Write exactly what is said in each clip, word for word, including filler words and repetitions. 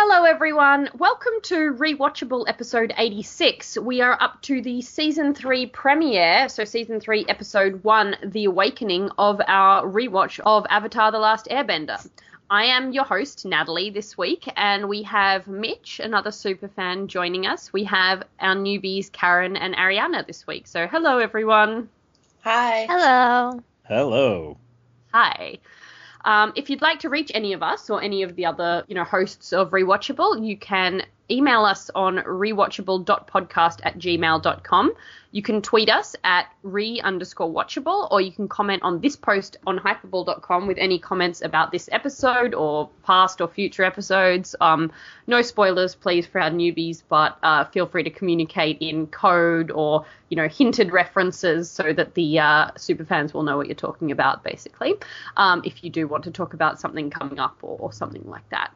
Hello everyone, welcome to Rewatchable episode eighty-six. We are up to the season three premiere, so season three episode one, The Awakening, of our rewatch of Avatar The Last Airbender. I am your host, Natalie, this week, and we have Mitch, another superfan, joining us. We have our newbies, Karen and Ariana, this week. So hello everyone. Hi. Hello. Hello. Hi. Um, if you'd like to reach any of us or any of the other, you know, hosts of Rewatchable, you can email us on rewatchable dot podcast at gmail dot com. You can tweet us at re underscore watchable, or you can comment on this post on hyperball dot com with any comments about this episode or past or future episodes. Um, no spoilers, please, for our newbies, but uh, feel free to communicate in code or, you know, hinted references so that the uh, superfans will know what you're talking about, basically, um, if you do want to talk about something coming up or, or something like that.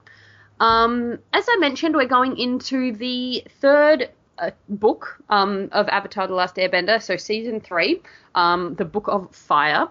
Um, as I mentioned, we're going into the third uh, book um, of Avatar The Last Airbender, so season three, um, the Book of Fire.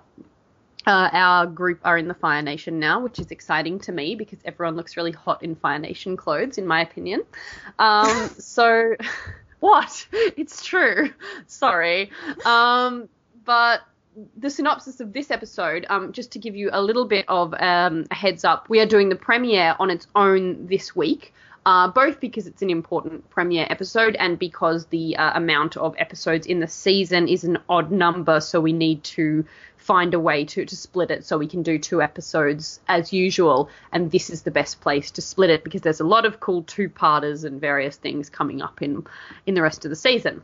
Uh, our group are in the Fire Nation now, which is exciting to me because everyone looks really hot in Fire Nation clothes, in my opinion. Um, so, what? It's true. Sorry. Um, but... The synopsis of this episode, um, just to give you a little bit of um, a heads up, we are doing the premiere on its own this week, uh, both because it's an important premiere episode and because the uh, amount of episodes in the season is an odd number, so we need to find a way to, to split it so we can do two episodes as usual, and this is the best place to split it because there's a lot of cool two-parters and various things coming up in, in the rest of the season.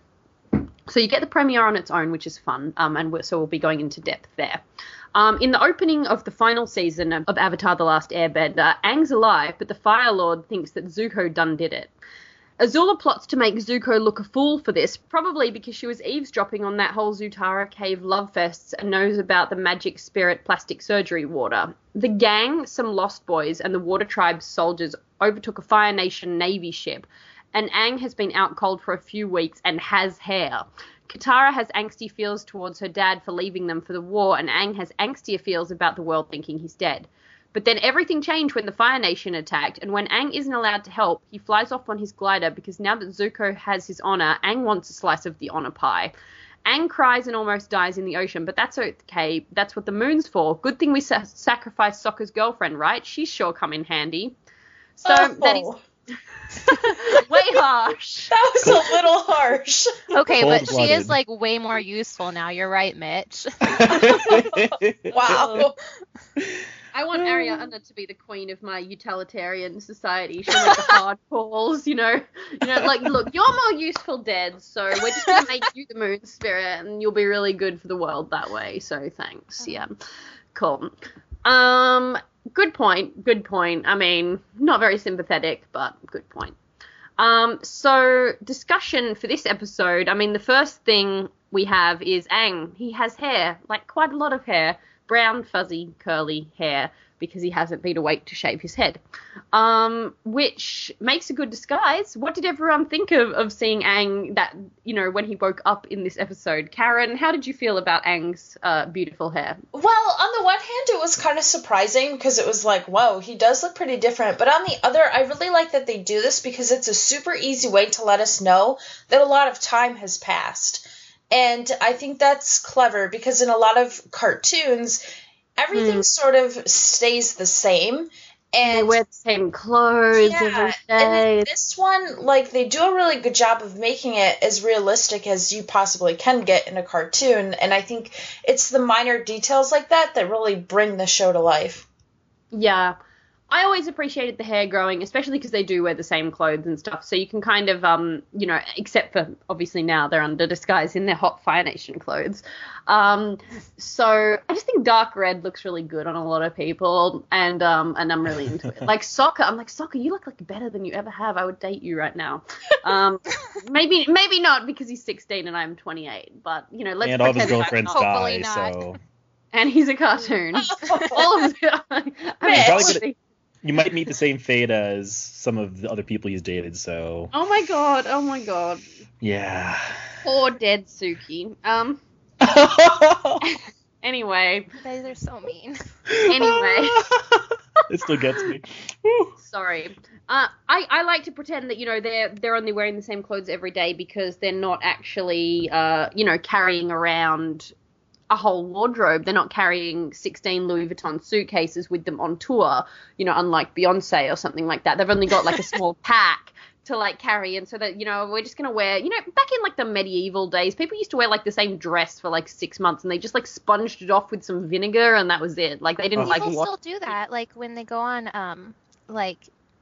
So you get the premiere on its own, which is fun, um, and we're, so we'll be going into depth there. Um, in the opening of the final season of, of Avatar The Last Airbender, Aang's alive, but the Fire Lord thinks that Zuko done did it. Azula plots to make Zuko look a fool for this, probably because she was eavesdropping on that whole Zutara Cave love fests and knows about the magic spirit plastic surgery water. The gang, some Lost Boys, and the Water Tribe's soldiers overtook a Fire Nation Navy ship, and Aang has been out cold for a few weeks and has hair. Katara has angsty feels towards her dad for leaving them for the war, and Aang has angstier feels about the world thinking he's dead. But then everything changed when the Fire Nation attacked, and when Aang isn't allowed to help, he flies off on his glider because now that Zuko has his honor, Aang wants a slice of the honor pie. Aang cries and almost dies in the ocean, but that's okay. That's what the moon's for. Good thing we sa- sacrificed Sokka's girlfriend, right? She's sure come in handy. So oh. that is... way harsh. That was a little harsh. Okay, but she Cold-blooded. is like way more useful now. You're right, Mitch. Wow. I want Ariana to be the queen of my utilitarian society. She'll make the hard calls, you know. You know, like, look, you're more useful dead, so we're just gonna make you the moon spirit, and you'll be really good for the world that way. So thanks. Yeah, cool. Um. Good point, good point. I mean, not very sympathetic, but good point. Um, so, discussion for this episode, I mean, the first thing we have is Aang. He has hair, like quite a lot of hair, brown, fuzzy, curly hair, because he hasn't been awake to shave his head, um, which makes a good disguise. What did everyone think of, of seeing Aang that, you know, when he woke up in this episode? Karen, how did you feel about Aang's uh, beautiful hair? Well, on the one hand, it was kind of surprising because it was like, whoa, he does look pretty different. But on the other, I really like that they do this because it's a super easy way to let us know that a lot of time has passed. And I think that's clever because in a lot of cartoons, everything mm. sort of stays the same. And they wear the same clothes yeah, every day. And in this one, like, they do a really good job of making it as realistic as you possibly can get in a cartoon. And I think it's the minor details like that that really bring the show to life. Yeah. I always appreciated the hair growing, especially because they do wear the same clothes and stuff. So you can kind of, um, you know, except for obviously now they're under disguise in their hot Fire Nation clothes. Um, so I just think dark red looks really good on a lot of people, and um, and I'm really into it. Like Sokka, I'm like, Sokka, you look like better than you ever have. I would date you right now. Um, maybe maybe not because he's sixteen and I'm twenty-eight, but you know, let's and all of his pretend girlfriends that's die, not. so. And he's a cartoon. All of it. I mean, probably gonna, you might meet the same fate as some of the other people he's dated, so. Oh my god! Oh my god! Yeah. Poor dead Suki. Um. Anyway. You guys are so mean. Anyway. It still gets me. Woo. Sorry. Uh, I, I like to pretend that, you know, they're they're only wearing the same clothes every day because they're not actually, uh, you know, carrying around a whole wardrobe. They're not carrying sixteen Louis Vuitton suitcases with them on tour, you know, unlike Beyonce or something like that. They've only got like a small pack to like carry, and so that, you know, we're just going to wear, you know, back in like the medieval days, people used to wear like the same dress for like six months and they just like sponged it off with some vinegar and that was it. Like they didn't Oh. like People wash. still do that, like when they go on um like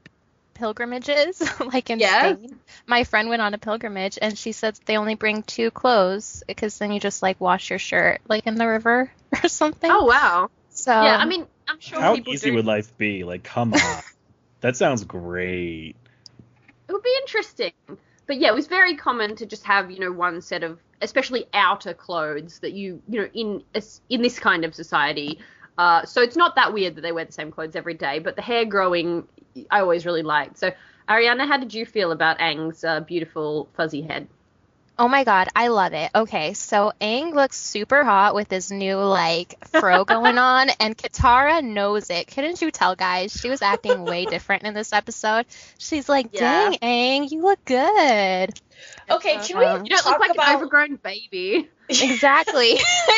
pilgrimages, like in Yeah. Spain. My friend went on a pilgrimage and she said they only bring two clothes because then you just like wash your shirt like in the river or something. Oh, wow. So Yeah, I mean, I'm sure How people easy do. would life be? Like, come on. That sounds great. It would be interesting. But yeah, it was very common to just have, you know, one set of, especially outer clothes that you, you know, in in this kind of society. Uh, so it's not that weird that they wear the same clothes every day, but the hair growing, I always really liked. So, Ariana, how did you feel about Aang's uh, beautiful fuzzy head? oh my god, I love it. Okay, so Aang looks super hot with his new like fro going on, and Katara knows it. Couldn't you tell, guys? She was acting way different in this episode. She's like, Yeah. dang, Aang, you look good. Okay, can we Um, You don't talk look like about... an overgrown baby. Exactly.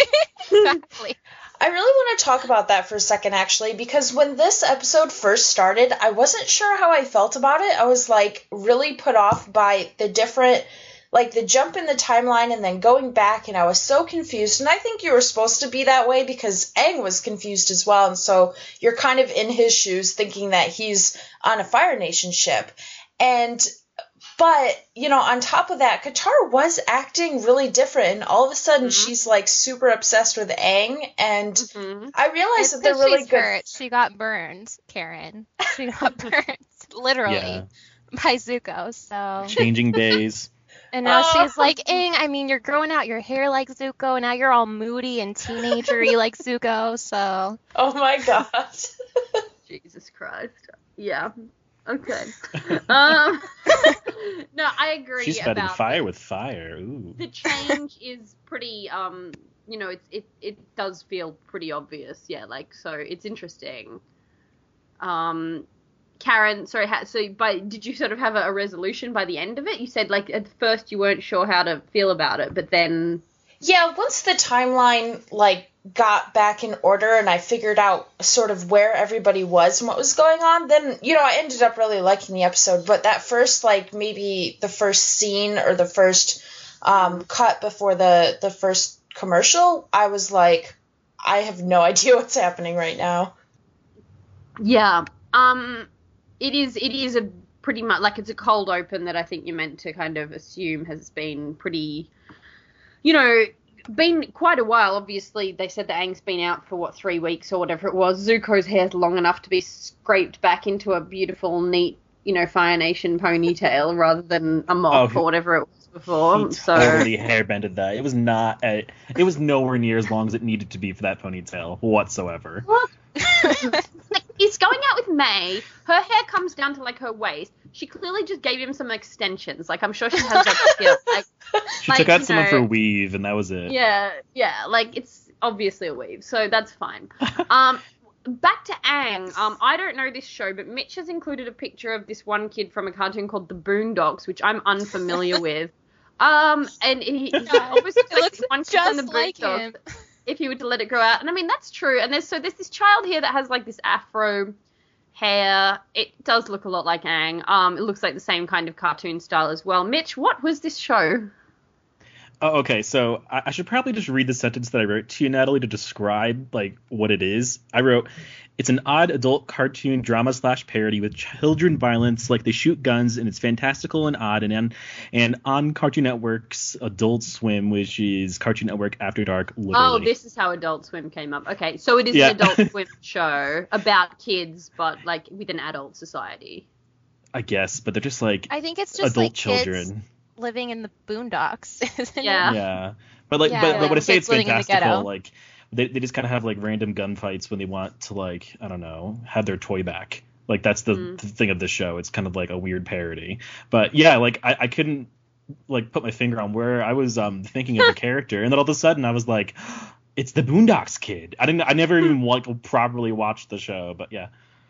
Exactly. I really want to talk about that for a second, actually, because when this episode first started, I wasn't sure how I felt about it. I was, like, really put off by the different, like, the jump in the timeline and then going back, and I was so confused. And I think you were supposed to be that way because Aang was confused as well, and so you're kind of in his shoes thinking that he's on a Fire Nation ship. And... But, you know, on top of that, Katara was acting really different, and all of a sudden Mhm. she's, like, super obsessed with Aang, and Mhm. I realize It's that they're 'cause really she's good. hurt. She got burned, Karen. She got burned, literally, Yeah. by Zuko. So, Changing days. and now Oh. she's like, Aang, I mean, you're growing out your hair like Zuko, and now you're all moody and teenagery like Zuko. So, Oh my god. Jesus Christ. Yeah. Okay. um, no, I agree She's fighting about fire with fire. Ooh. the change is pretty, um, you know, it's, it, it does feel pretty obvious. Yeah, like, so it's interesting. Um, Karen, sorry, ha- so by, did you sort of have a, a resolution by the end of it? You said, like, at first you weren't sure how to feel about it, but then... Yeah, once the timeline, like, got back in order and I figured out sort of where everybody was and what was going on, then, you know, I ended up really liking the episode. But that first, like, maybe the first scene or the first um, cut before the, the first commercial, I was like, I have no idea what's happening right now. Yeah. Um, it is, it is a pretty much, like, it's a cold open that I think you're meant to kind of assume has been pretty... You know, been quite a while. Obviously, they said that Aang's been out for, what, three weeks or whatever it was. Zuko's hair's long enough to be scraped back into a beautiful, neat, you know, Fire Nation ponytail rather than a mop Oh, or whatever it was before. He So, totally hairbended that. It was not. A, it was nowhere near as long as it needed to be for that ponytail whatsoever. like, he's going out with May. Her hair comes down to, like, her waist. She clearly just gave him some extensions. Like, I'm sure she has that skill. Like, She like, took out you some of know- her weave, and that was it. Yeah, yeah, like, it's obviously a weave, so that's fine. Um, back to Aang. Um, I don't know this show, but Mitch has included a picture of this one kid from a cartoon called The Boondocks, which I'm unfamiliar with. Um, and he, he obviously it looks like one kid from The just like Boondocks him. if you were to let it grow out. And I mean, that's true. And there's so there's this child here that has like this afro hair. It does look a lot like Aang. Um, it looks like the same kind of cartoon style as well. Mitch, what was this show? Oh, okay, so I, I should probably just read the sentence that I wrote to you, Natalie, to describe like what it is. I wrote, "It's an odd adult cartoon drama slash parody with children violence, like they shoot guns, and it's fantastical and odd." And and, and on Cartoon Network's Adult Swim, which is Cartoon Network After Dark, literally. Oh, this is how Adult Swim came up. Okay, so it is Yeah. an Adult Swim show about kids, but like with an adult society. I guess, but they're just like I think it's just adult like kids children. living in the boondocks, isn't Yeah. it? Yeah, but like, Yeah, but, but when I say kids it's living in the fantastical, ghetto. like they they just kind of have like random gunfights when they want to like I don't know have their toy back. Like that's the, Mm. the thing of the show. It's kind of like a weird parody. But yeah, like I, I couldn't like put my finger on where I was um thinking of the character, and then all of a sudden I was like, it's the Boondocks Kid. I didn't. I never even like properly watched the show, but yeah.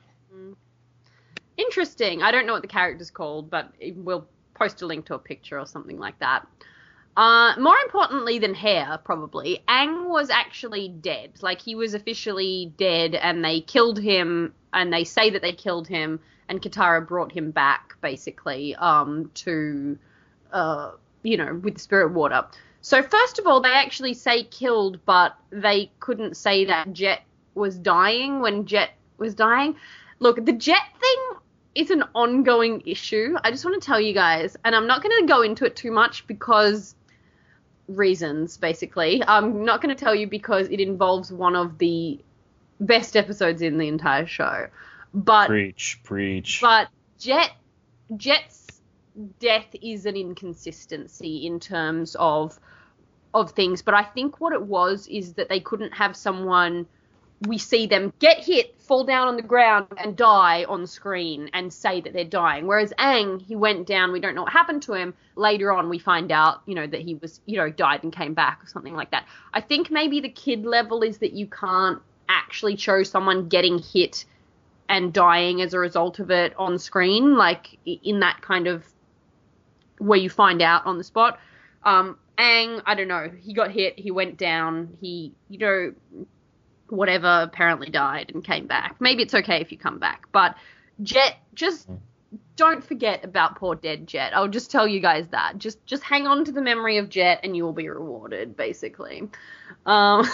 Interesting. I don't know what the character's called, but we'll post a link to a picture or something like that. Uh, more importantly than hair, probably, Aang was actually dead. Like, he was officially dead, and they killed him, and they say that they killed him, and Katara brought him back, basically, um, to, uh, you know, with the spirit water. So, first of all, they actually say killed, but they couldn't say that Jet was dying when Jet was dying. Look, the Jet thing is an ongoing issue. I just want to tell you guys, and I'm not going to go into it too much because reasons, basically. I'm not going to tell you because it involves one of the best episodes in the entire show. But preach, preach. But Jet, Jet's death is an inconsistency in terms of of things. But I think what it was is that they couldn't have someone. We see them get hit, fall down on the ground, and die on screen and say that they're dying. Whereas Aang, he went down, we don't know what happened to him. Later on, we find out, you know, that he was, you know, died and came back or something like that. I think maybe the kid level is that you can't actually show someone getting hit and dying as a result of it on screen, like in that kind of where you find out on the spot. Um, Aang, I don't know, he got hit, he went down, he, you know... whatever, apparently died and came back. Maybe it's okay if you come back. But Jet, just don't forget about poor dead Jet. I'll just tell you guys that. Just just hang on to the memory of Jet and you will be rewarded, basically. Um,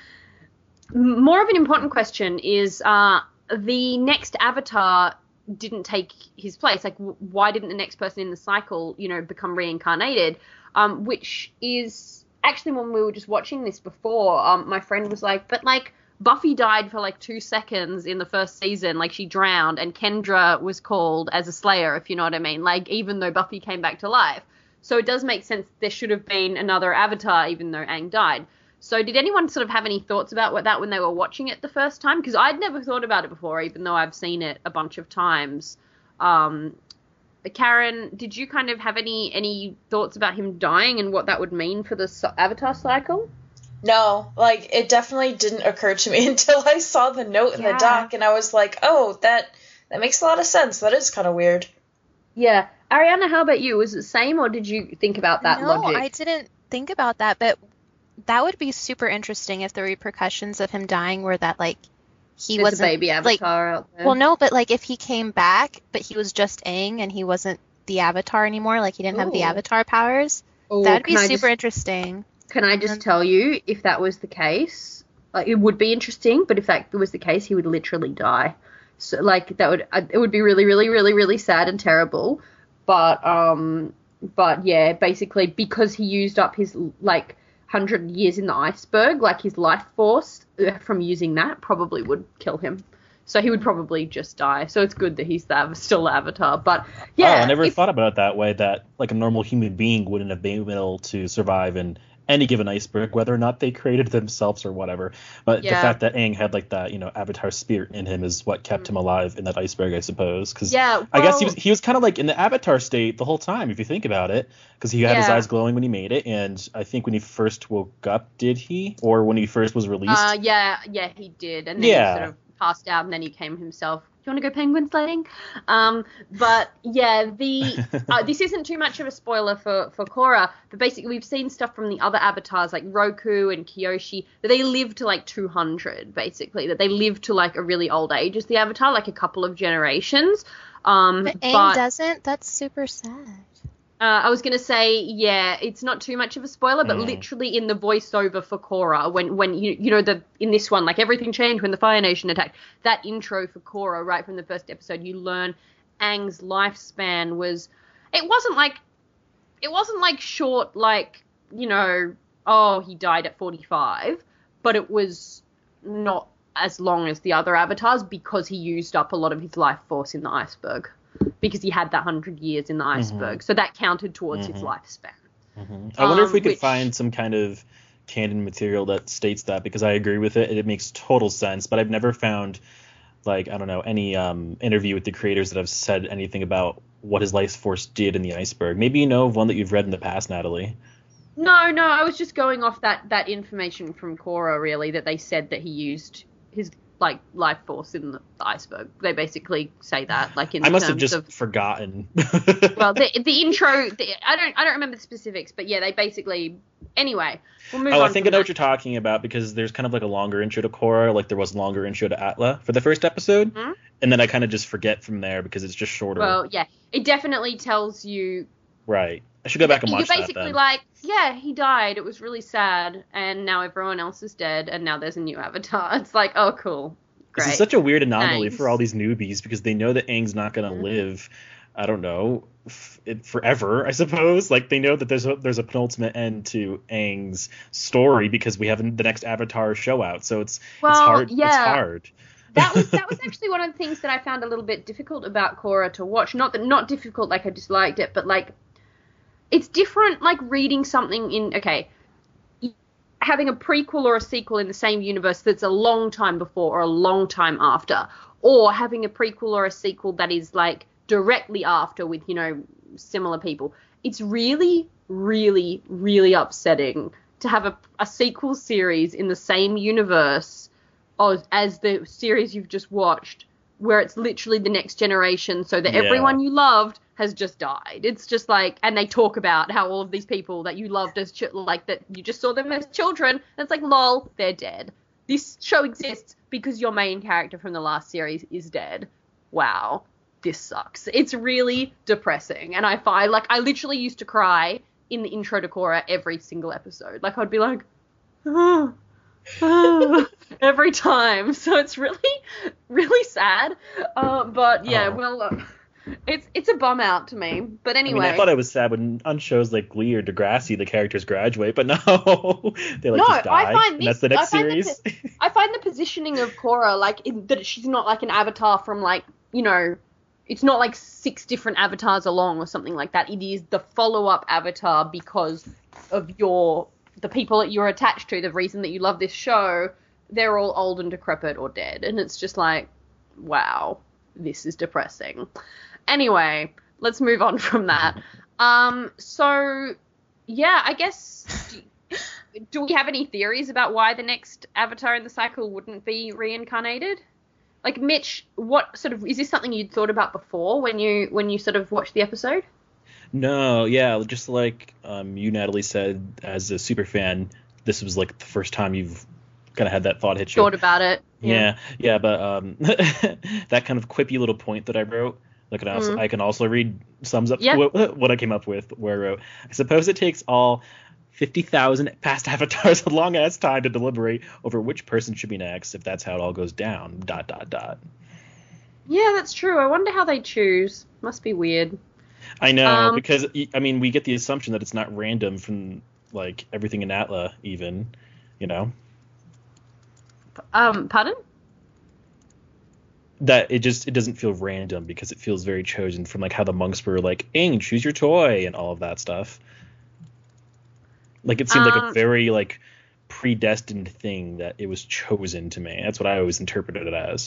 more of an important question is uh, the next Avatar didn't take his place. Like, w- why didn't the next person in the cycle, you know, become reincarnated? Um, which is... Actually, when we were just watching this before, um, my friend was like, but, like, Buffy died for, like, two seconds in the first season. Like, she drowned, and Kendra was called as a slayer, if you know what I mean. Like, even though Buffy came back to life. So it does make sense there should have been another Avatar, even though Aang died. So did anyone sort of have any thoughts about what that when they were watching it the first time? Because I'd never thought about it before, even though I've seen it a bunch of times. Um... Karen, did you kind of have any any thoughts about him dying and what that would mean for the Avatar cycle? No, like, it definitely didn't occur to me until I saw the note in Yeah. the doc, and I was like, oh, that that makes a lot of sense. That is kind of weird. Yeah. Ariana, how about you? Was it the same, or did you think about that no, logic? I didn't think about that, but that would be super interesting if the repercussions of him dying were that, like, he There's wasn't a baby like, Avatar out there. well, no, but like if he came back, but he was just Aang and he wasn't the Avatar anymore, like he didn't have the Ooh. Avatar powers, Ooh, that'd be can I super just- interesting. Can I just And- tell you, if that was the case, like, it would be interesting, but if that was the case, he would literally die. So, like, that would, uh, it would be really, really, really, really sad and terrible. But, um, but yeah, basically, because he used up his, like, hundred years in the iceberg, like, his life force uh, from using that probably would kill him. So he would probably just die. So it's good that he's the, still the Avatar. But, yeah. oh, I never if- thought about it that way, that like a normal human being wouldn't have been able to survive in any given iceberg, whether or not they created themselves or whatever. But the Yeah. fact that Aang had like that, you know, Avatar spirit in him is what kept him alive in that iceberg, I suppose. Because Yeah, I guess he well- was he was kind of like in the Avatar state the whole time, if you think about it, because he had his Yeah. eyes glowing when he made it, and I think when he first woke up, did he, or when he first was released? Uh, yeah, yeah, he did, and then Yeah. he sort of passed out, and then he came himself. Do you want to go penguin sledding? Um, but yeah, the uh, this isn't too much of a spoiler for for Korra, but basically we've seen stuff from the other avatars like Roku and Kyoshi that they live to like two hundred, basically that they live to like a really old age as the Avatar, like a couple of generations. Um, But Aang but doesn't. That's super sad. Uh, I was going to say, yeah, it's not too much of a spoiler, but Mm. literally in the voiceover for Korra, when, when you you know, the in this one, like, everything changed when the Fire Nation attacked, that intro for Korra, right from the first episode, you learn Aang's lifespan was, it wasn't like, it wasn't like short, like, you know, oh, he died at forty-five, but it was not as long as the other avatars because he used up a lot of his life force in the iceberg. Because he had that hundred years in the iceberg, so that counted towards his Mhm. lifespan. Mhm. I wonder if we Um, could which- find some kind of canon material that states that, because I agree with it. It makes total sense, but I've never found, like, I don't know, any um, interview with the creators that have said anything about what his life force did in the iceberg. Maybe you know of one that you've read in the past, Natalie. No, no, I was just going off that, that information from Korra, really, that they said that he used his, like, life force in the iceberg. They basically say that, like, in I must terms have just of, forgotten. well, the the intro, the, I don't I don't remember the specifics, but yeah, they basically, anyway, we'll move oh, on I think I from know that. what you're talking about, because there's kind of like a longer intro to Korra, like there was a longer intro to Atla for the first episode, Mhm. and then I kind of just forget from there because it's just shorter. Well, yeah, it definitely tells you. Right. I should go back and watch You're that basically then. like, yeah, he died. It was really sad, and now everyone else is dead, and now there's a new Avatar. It's like, oh, cool, great. This is such a weird anomaly Thanks. for all these newbies, because they know that Aang's not going to Mhm. live, I don't know, f- it, forever, I suppose. Like, they know that there's a, there's a penultimate end to Aang's story because we have the next Avatar show out, so it's, Well, it's hard. yeah. It's hard. that was that was actually one of the things that I found a little bit difficult about Korra to watch. Not that not difficult, like I disliked it, but like it's different. Like reading something in okay, having a prequel or a sequel in the same universe that's a long time before or a long time after, or having a prequel or a sequel that is like directly after with you know similar people. It's really, really, really upsetting to have a, a sequel series in the same universe as, as the series you've just watched, where it's literally the next generation, so that Yeah. everyone you loved has just died. It's just like, and they talk about how all of these people that you loved as, ch- like, that you just saw them as children, and it's like, lol, they're dead. This show exists because your main character from the last series is dead. Wow. This sucks. It's really depressing. And I find, like, I literally used to cry in the intro to Korra every single episode. Like, I'd be like, oh, oh, every time. So it's really, really sad. Uh, but yeah, Oh. well, uh, it's it's a bum out to me. But I anyway. mean, I thought it was sad when on shows like Glee or Degrassi, the characters graduate, but no, they like No, just die, I find and this- that's the next I find the series. I find the positioning of Korra, like, in, that she's not like an avatar from, like, you know, it's not like six different avatars along or something like that. It is the follow-up avatar because of your, the people that you're attached to, the reason that you love this show, they're all old and decrepit or dead. And it's just like, wow, this is depressing. Anyway, let's move on from that. Um, so, yeah, I guess... Do, do we have any theories about why the next Avatar in the cycle wouldn't be reincarnated? Like, Mitch, what sort of, is this something you'd thought about before when you when you sort of watched the episode? No, yeah, just like um, you, Natalie, said, as a super fan, this was like the first time you've kind of had that thought hit you. Thought about it. Yeah, yeah, but um, that kind of quippy little point that I wrote, like I, also, Mhm. I can also read sums up Yeah. what, what I came up with, where I wrote, I suppose it takes all fifty thousand past avatars a long ass time to deliberate over which person should be next, if that's how it all goes down, dot, dot, dot. Yeah, that's true. I wonder how they choose. Must be weird. I know, Um, because, I mean, we get the assumption that it's not random from, like, everything in Atla, even, you know? Um, pardon? That it just, it doesn't feel random, because it feels very chosen from, like, how the monks were like, Aang, choose your toy, and all of that stuff. Like, it seemed like a Um, very, like, predestined thing that it was chosen to me. That's what I always interpreted it as.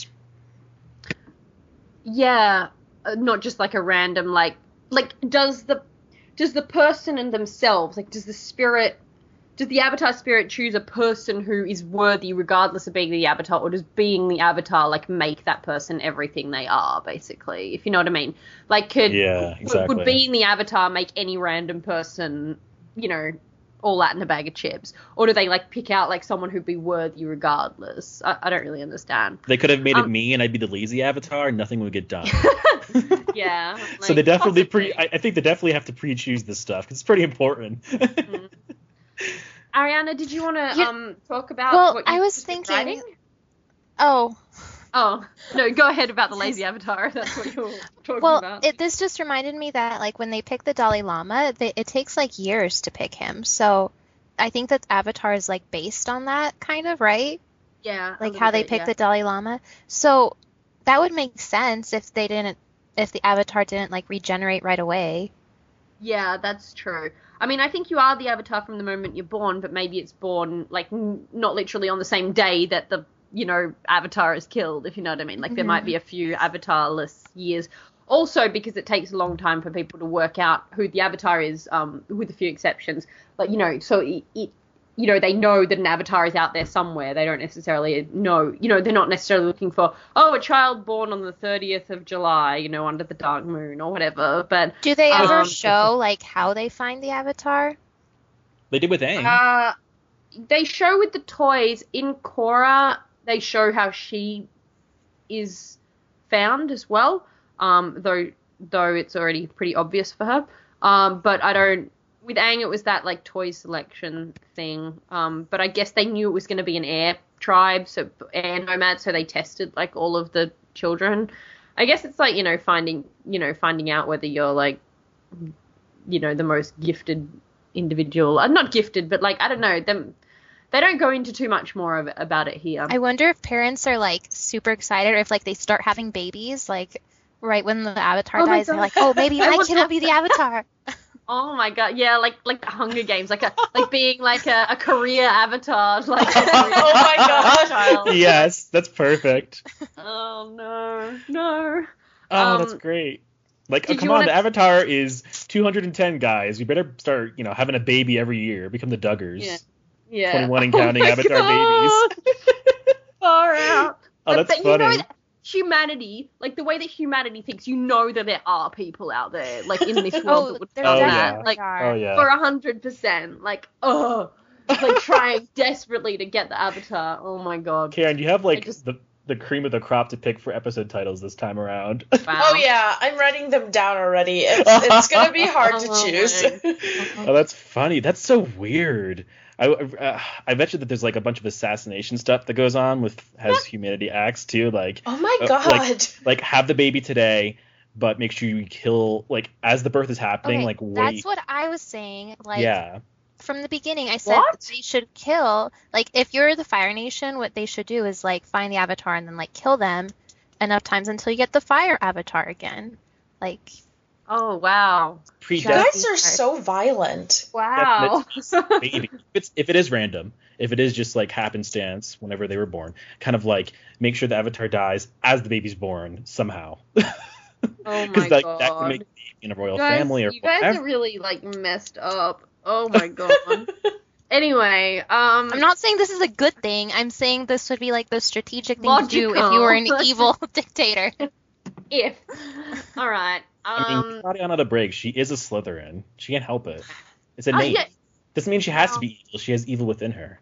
Yeah, uh, not just like a random, like, like, does the, does the person and themselves, like, does the spirit, does the Avatar spirit choose a person who is worthy regardless of being the Avatar, or does being the Avatar, like, make that person everything they are, basically, if you know what I mean? Like, could, Yeah, would- exactly. would being the Avatar make any random person, you know, all that in a bag of chips? Or do they, like, pick out, like, someone who'd be worthy regardless? I, I don't really understand. They could have made it Um, me, and I'd be the lazy avatar, and nothing would get done. Yeah. So like, they definitely possibly. pre. I, I think they definitely have to pre-choose this stuff, 'cause it's pretty important. Ariana, did you want to You- um talk about Well, what you I was just thinking- writing? Oh, Oh, no, go ahead about the lazy avatar. if That's what you were talking well, about. it, this just reminded me that, like, when they pick the Dalai Lama, they, it takes, like, years to pick him. So I think that Avatar is, like, based on that, kind of, right? yeah. a Like, little how they bit, pick yeah. the Dalai Lama. So that would make sense if they didn't, if the Avatar didn't, like, regenerate right away. Yeah, that's true. I mean, I think you are the avatar from the moment you're born, but maybe it's born, like, n- not literally on the same day that the, you know, avatar is killed, if you know what I mean. Like, there Mhm. might be a few avatarless years. Also, because it takes a long time for people to work out who the Avatar is, um, with a few exceptions. Like, you know, so it, it, you know, they know that an Avatar is out there somewhere. They don't necessarily know, you know, they're not necessarily looking for, oh, a child born on the thirtieth of July, you know, under the dark moon or whatever. But Do they ever um, show, like, how they find the Avatar? They did with Aang. Uh, they show with the toys. In Korra, they show how she is found as well. Um, though though it's already pretty obvious for her. Um, but I don't. With Aang, it was that like toy selection thing. Um, but I guess they knew it was going to be an air tribe, so air nomad. So they tested like all of the children. I guess it's like you know finding you know finding out whether you're like you know the most gifted individual. Uh, not gifted, but like I don't know them. They don't go into too much more of it, about it here. I wonder if parents are like super excited, or if like they start having babies like right when the Avatar Oh my dies. They're God. like, oh, maybe I my want kid will be the Avatar. Oh my god, yeah, like like the Hunger Games, like a like being like a, a career avatar, like. A career Oh my God. child. Yes, that's perfect. Oh no, no. Oh, Um, that's great. Like, oh, did come you on, wanna- the Avatar is two hundred ten guys. We better start, you know, having a baby every year. Become the Duggars. Yeah. Yeah. twenty-one and counting my Avatar God. Far out. Oh, that's but, but funny. You know that humanity, like the way that humanity thinks, you know that there are people out there, like in this world Oh, that would there Oh, do yeah. that, definitely like are. Oh, yeah. for a hundred percent, like oh, like trying desperately to get the Avatar. Oh my god. Karen, you have, like, I just- the, the cream of the crop to pick for episode titles this time around. Wow. Oh yeah, I'm writing them down already. It's it's gonna be hard to Oh, choose. my. Oh, that's funny. That's so weird. I, uh, I bet you that there's like a bunch of assassination stuff that goes on with as humanity acts too. Like, Oh my uh, God. like, like have the baby today, but make sure you kill like as the birth is happening. Okay, like wait, that's what I was saying. Like yeah, from the beginning, I said What? they should kill. Like if you're the Fire Nation, what they should do is like find the Avatar and then like kill them enough times until you get the Fire Avatar again. Like Oh wow. You predestined guys are so violent. Wow. baby. If it's if it is random, if it is just like happenstance whenever they were born, kind of like make sure the Avatar dies as the baby's born somehow. Oh Because my like god. that can make the baby in a royal You guys, family or you guys whatever. are really like messed up. Oh my god. Anyway, um, I'm not saying this is a good thing. I'm saying this would be like the strategic thing to do if you were an Logical. evil dictator. if. All right. I mean, Um, Claudiana the Break, she is a Slytherin. She can't help it. It's oh, innate. yeah. Doesn't mean she has to Well- be evil. She has evil within her.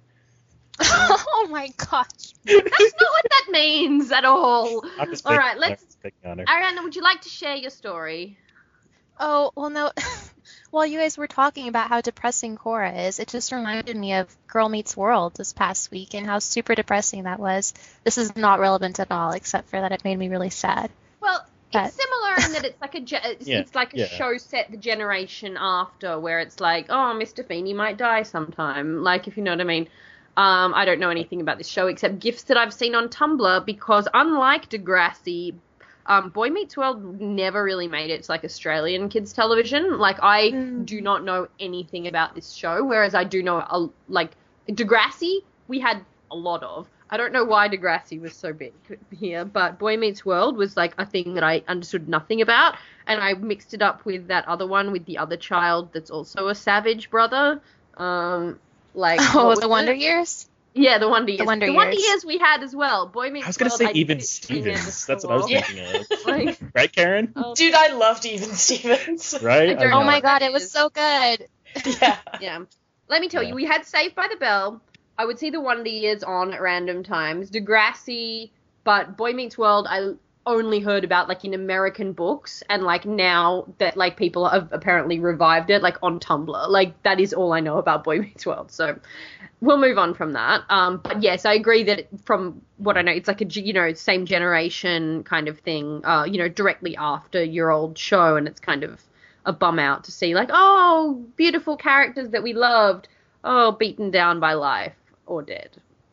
Oh my gosh. That's not what that means at all. I'm just All picking right, on her, let's. just picking on her. Ariana, would you like to share your story? Oh, well, no. While you guys were talking about how depressing Korra is, it just reminded me of Girl Meets World this past week and how super depressing that was. This is not relevant at all, except for that it made me really sad. Well, But- it's similar in that it's like a ge- it's, Yeah, it's like a yeah. show set the generation after, where it's like, oh, Mister Feeney might die sometime. Like, if you know what I mean. Um, I don't know anything about this show except gifs that I've seen on Tumblr, because unlike Degrassi, um, Boy Meets World never really made it to like Australian kids television. Like, I Mm. do not know anything about this show, whereas I do know a, like Degrassi we had a lot of. I don't know why Degrassi was so big here, but Boy Meets World was like a thing that I understood nothing about, and I mixed it up with that other one with the other child that's also a savage brother. Um, like Oh, what the was Wonder it? Years? Yeah, the Wonder Years. The Wonder Wonder Years. Years we had as well. Boy Meets I was gonna World, say I Even didn't see it Stevens. That's what I was before. thinking of. Like, Right, Karen? um, Dude, I loved Even Stevens. Right? I don't Oh know my what god, that it was is. so good. Yeah. Yeah. Let me tell Yeah. you, we had Saved by the Bell. I would see the Wonder Years on at random times. Degrassi, but Boy Meets World, I only heard about like in American books, and like now that like people have apparently revived it like on Tumblr. Like that is all I know about Boy Meets World. So we'll move on from that. Um, but yes, I agree that from what I know, it's like a ge- you know same generation kind of thing. Uh, you know, directly after your old show, and it's kind of a bum out to see like, oh, beautiful characters that we loved, oh, beaten down by life or dead.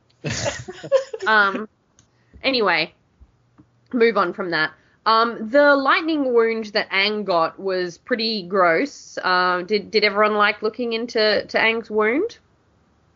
um. Anyway, move on from that. Um, the lightning wound that Aang got was pretty gross. Uh, did did everyone like looking into to Aang's wound?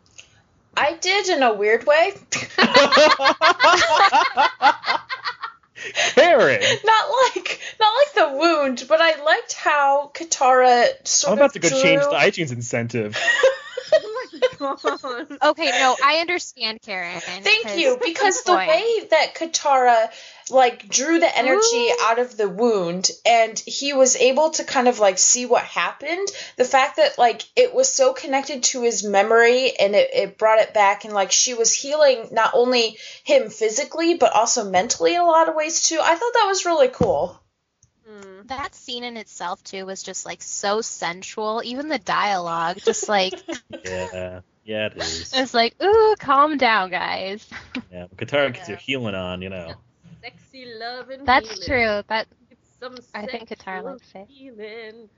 I did in a weird way. Karen! Not like not like the wound, but I liked how Katara sort I'm about to of go drew... change the iTunes incentive. Oh my god. Okay, no, I understand, Karen. Thank 'cause- you, because the boy. way that Katara like drew the energy Ooh. out of the wound and he was able to kind of like see what happened, the fact that like it was so connected to his memory and it, it brought it back, and like she was healing not only him physically but also mentally in a lot of ways too. I thought that was really cool. Mm. That scene in itself, too, was just, like, so sensual. Even the dialogue, just, like, Yeah, yeah, it is. it's like, ooh, calm down, guys. Yeah, but Katara gets Yeah. your healing on, you know. Sexy love and That's healing. true. That It's some I think Katara sexual likes it. healing.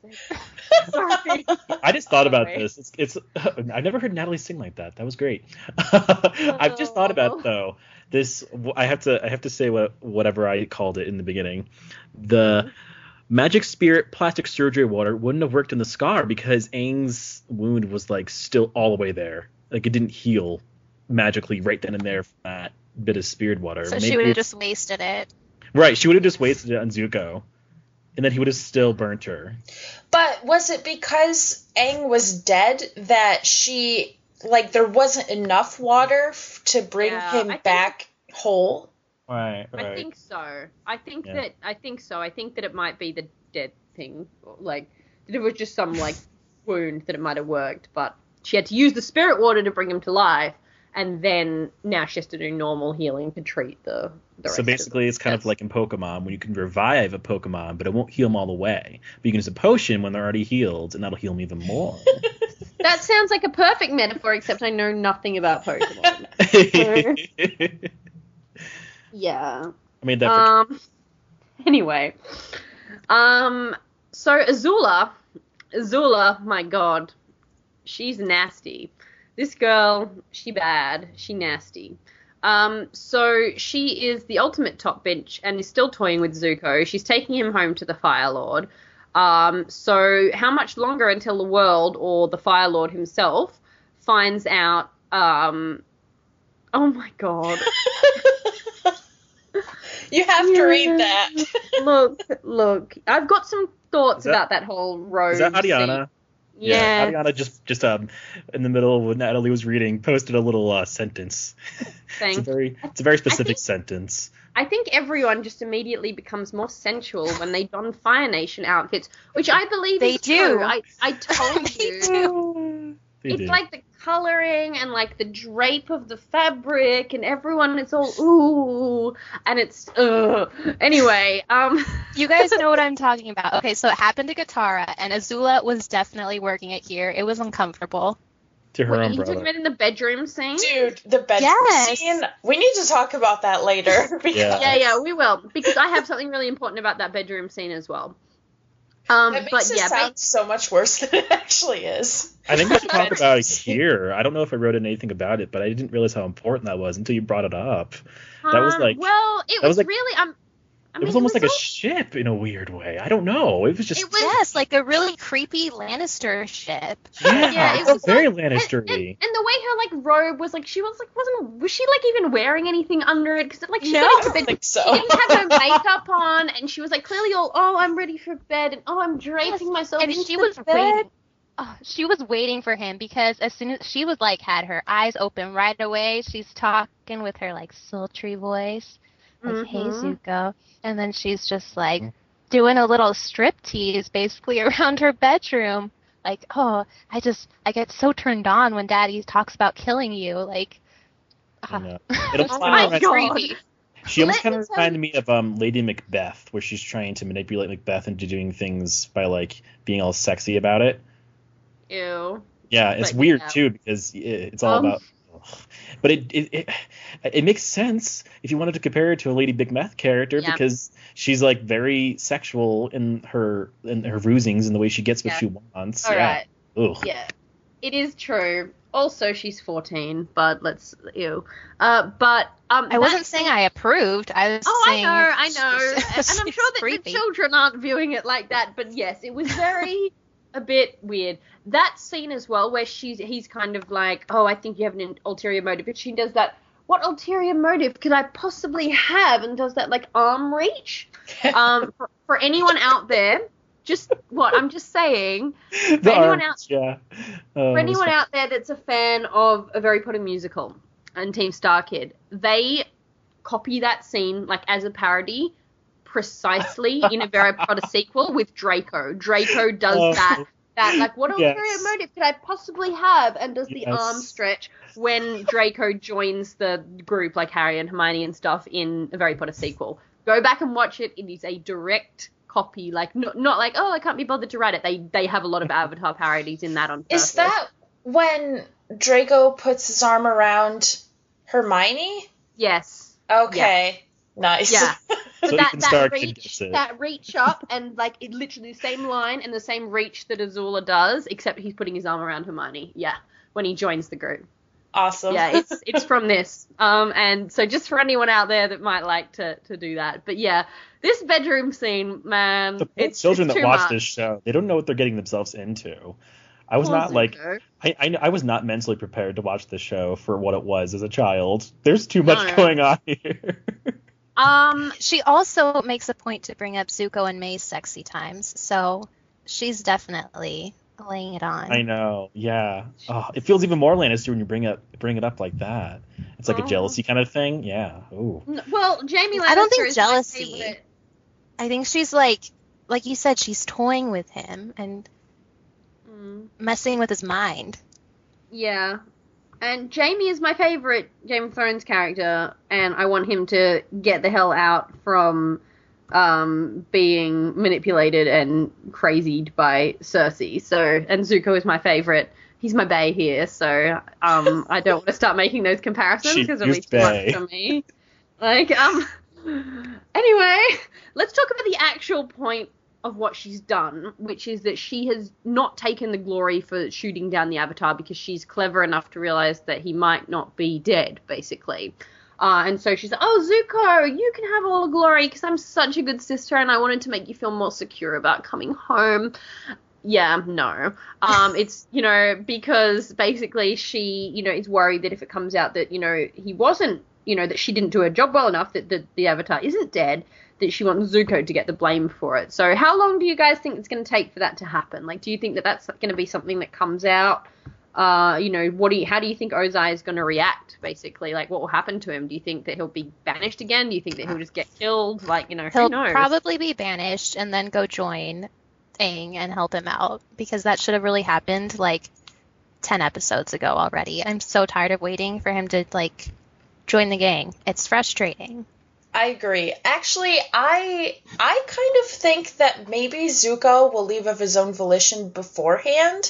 Sorry. I just thought about Sorry. this. It's, it's I've never heard Natalie sing like that. That was great. I've just thought Oh. about though this. I have to I have to say what whatever I called it in the beginning. The magic spirit plastic surgery water wouldn't have worked in the scar because Aang's wound was like still all the way there. Like it didn't heal magically right then and there from that bit of spirit water. so Maybe she would have it's- just wasted it. right. She would have just wasted it on Zuko, and then he would have still burnt her. But was it because Aang was dead that she like there wasn't enough water f- to bring Yeah, him I think- back whole? Right. Right. I think so. I think Yeah. that I think so. I think that it might be the dead thing. Like that it was just some like wound that it might have worked, but she had to use the spirit water to bring him to life, and then now she has to do normal healing to treat the the rest So basically, of it's kind of Yes. like in Pokemon when you can revive a Pokemon, but it won't heal them all the way. But you can use a potion when they're already healed, and that'll heal them even more. That sounds like a perfect metaphor, except I know nothing about Pokemon. I Yeah. made that for Um. Anyway, um. So Azula, Azula, my God, she's nasty. This girl, she bad, she nasty. Um. So she is the ultimate top bitch and is still toying with Zuko. She's taking him home to the Fire Lord. Um. So how much longer until the world or the Fire Lord himself finds out? Um. Oh my God. You have to read that. look, look. I've got some thoughts Is that- about that whole road. Is that Adiana? scene. Yeah. Adiana just just um in the middle when Natalie was reading posted a little uh, sentence. It's a Thank- very it's a very specific think- sentence. I think everyone just immediately becomes more sensual when they don Fire Nation outfits, which I believe They is do. true. I, I told They you. do. They It's do. like the coloring and like the drape of the fabric and everyone it's all ooh and it's ugh. Anyway, um You guys know what I'm talking about. Okay, so it happened to Katara, and Azula was definitely working it here. It was uncomfortable. to her what, you umbrella. talking about in the bedroom scene? Dude, the bedroom Yes. scene. We need to talk about that later. Because Yeah. Yeah, yeah, we will because I have something really important about that bedroom scene as well. Um, That makes but it yeah, sound so much worse than it actually is. I think we should talk about it here. I don't know if I wrote anything about it, but I didn't realize how important that was until you brought it up. That was Um, like well, it that was, was like- really um, I it mean, was almost like a all- ship in a weird way. I don't know. It was just It was- Yes, like a really creepy Lannister ship. yeah, yeah, it it was was very and, and, Lannistery. and the way her like robe was like she was like wasn't was she like even wearing anything under it because like she No. got I into don't bed think so. she didn't have her makeup on and she was like clearly all oh I'm ready for bed and oh I'm draping myself and into she the was bed. waiting. Oh, she was waiting for him because as soon as she was like had her eyes open right away, she's talking with her like sultry voice, like "Hey Mhm. Zuko," and then she's just like doing a little strip tease basically around her bedroom. Like, oh, I just I get so turned on when Daddy talks about killing you. Like, I ah. know. It almost Oh kinda my reminds- God. creepy. She almost Let kind me of tell reminded me of um, Lady Macbeth, where she's trying to manipulate Macbeth into doing things by like being all sexy about it. Ew. Yeah, it's But, weird yeah. too because it- it's all Um, about. But it, it it it makes sense if you wanted to compare her to a Lady Macbeth character Yeah. because she's like very sexual in her in her rusings and the way she gets what Yeah. she wants. All yeah. right. Ugh. Yeah, it is true. Also, she's fourteen, but let's ew. Uh, but um, I wasn't that- saying I approved. I was Oh, I saying know, I know, and, and I'm she's sure that creepy. the children aren't viewing it like that. But yes, it was very a bit weird. That scene as well, where she's he's kind of like, oh, I think you have an ulterior motive, but she does that what ulterior motive could I possibly have? And does that like arm reach? Um, for, for anyone out there, just what I'm just saying. For The anyone arms, out, yeah. for anyone out there that's a fan of a Harry Potter musical and Team Star Kid, they copy that scene like as a parody precisely in a Harry Potter sequel with Draco. Draco does Oh. that. That like what Yes. ulterior motive could I possibly have? And does the Yes. arm stretch when Draco joins the group like Harry and Hermione and stuff in a Harry Potter sequel? Go back and watch it. It is a direct copy. Like not not like oh I can't be bothered to write it. They they have a lot of Avatar parodies in that on purpose. Is that when Draco puts his arm around Hermione? Yes. Okay. Nice. Yeah. So But that, Ethan that Stark reach, gets it. that reach up, and like it literally the same line and the same reach that Azula does, except he's putting his arm around Hermione. Yeah, when he joins the group. Awesome. Yeah, it's it's from this. Um, and so just for anyone out there that might like to to do that, but yeah, this bedroom scene, man, The poor it's children it's that too watch much. this show, they don't know what they're getting themselves into. I was Poor not like Zuko. I, I I was not mentally prepared to watch this show for what it was as a child. There's too much No. going on here. Um, She also makes a point to bring up Zuko and May's sexy times, so she's definitely laying it on. I know, yeah. Oh, it feels even more Lannister when you bring up bring it up like that. It's like Oh. a jealousy kind of thing. Yeah. Ooh. n- well, Jamie Lannister I don't think is my jealousy. favorite. I think she's like, like you said, she's toying with him and Mm. messing with his mind. Yeah. And Jamie is my favorite Game of Thrones character, and I want him to get the hell out from um, being manipulated and crazied by Cersei. So, and Zuko is my favorite. He's my bae here, so um, I don't want to start making those comparisons She because it'll be used too bae. much for me. Like, um, anyway, let's talk about the actual point of what she's done, which is that she has not taken the glory for shooting down the Avatar because she's clever enough to realize that he might not be dead, basically. Uh, and so she's like, oh, Zuko, you can have all the glory because I'm such a good sister and I wanted to make you feel more secure about coming home. Yeah, no. Um, it's, you know, because basically she, you know, is worried that if it comes out that, you know, he wasn't, you know, that she didn't do her job well enough, that the, the Avatar isn't dead, that she wants Zuko to get the blame for it. So how long do you guys think it's going to take for that to happen? Like, do you think that that's going to be something that comes out? Uh, you know, what do you, how do you think Ozai is going to react, basically? Like, what will happen to him? Do you think that he'll be banished again? Do you think that he'll just get killed? Like, you know, He'll who knows? probably be banished and then go join Aang and help him out, because that should have really happened like ten episodes ago already. I'm so tired of waiting for him to like join the gang. It's frustrating. I agree. Actually, I I kind of think that maybe Zuko will leave of his own volition beforehand.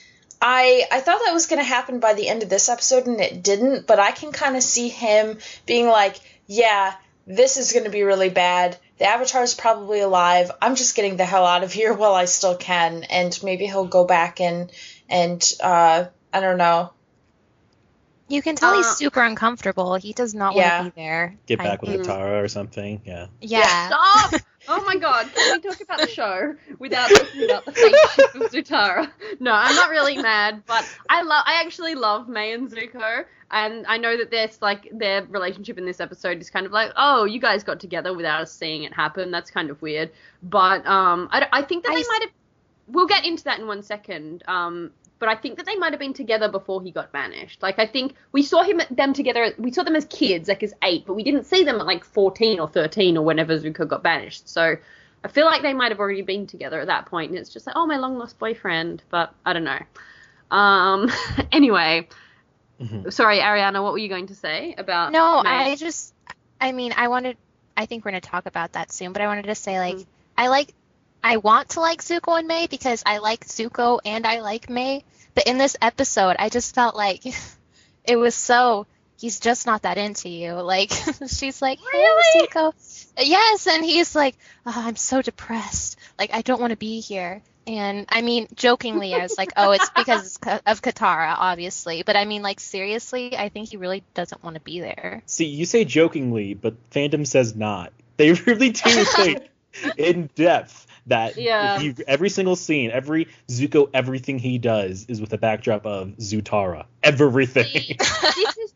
I I thought that was going to happen by the end of this episode, and it didn't, but I can kind of see him being like, yeah, this is going to be really bad. The Avatar is probably alive. I'm just getting the hell out of here while I still can, and maybe he'll go back and, and uh, I don't know. You can tell Uh, he's super uncomfortable. He does not Yeah. want to be there. Get I- back with Mm. Katara or something. Yeah. Yeah. Stop! Oh my god, can we talk about the show without talking about the fake ship of Zutara? No, I'm not really mad, but I love. I actually love May and Zuko, and I know that there's like their relationship in this episode is kind of like, oh, you guys got together without us seeing it happen. That's kind of weird, but um, I, I think that I they s- might have. We'll get into that in one second. Um, but I think that they might have been together before he got banished. Like, I think we saw him them together. We saw them as kids, like as eight, but we didn't see them at like fourteen or thirteen or whenever Zuko got banished. So I feel like they might have already been together at that point, and it's just like, oh, my long lost boyfriend. But I don't know. Um. Anyway, Mhm. sorry, Ariana, what were you going to say about? No, May? I just, I mean, I wanted, I think we're going to talk about that soon, but I wanted to say, like, Mm. I like, I want to like Zuko and May because I like Zuko and I like May, but in this episode, I just felt like it was so, he's just not that into you. Like, she's like, hey, Really? Zuko. Yes, and he's like, oh, I'm so depressed. Like, I don't want to be here. And I mean, jokingly, I was like, oh, it's because of Katara, obviously. But I mean, like, seriously, I think he really doesn't want to be there. See, you say jokingly, but fandom says not. They really do think in depth that Yeah. he, every single scene, every Zuko, everything he does is with a backdrop of Zutara. Everything. this is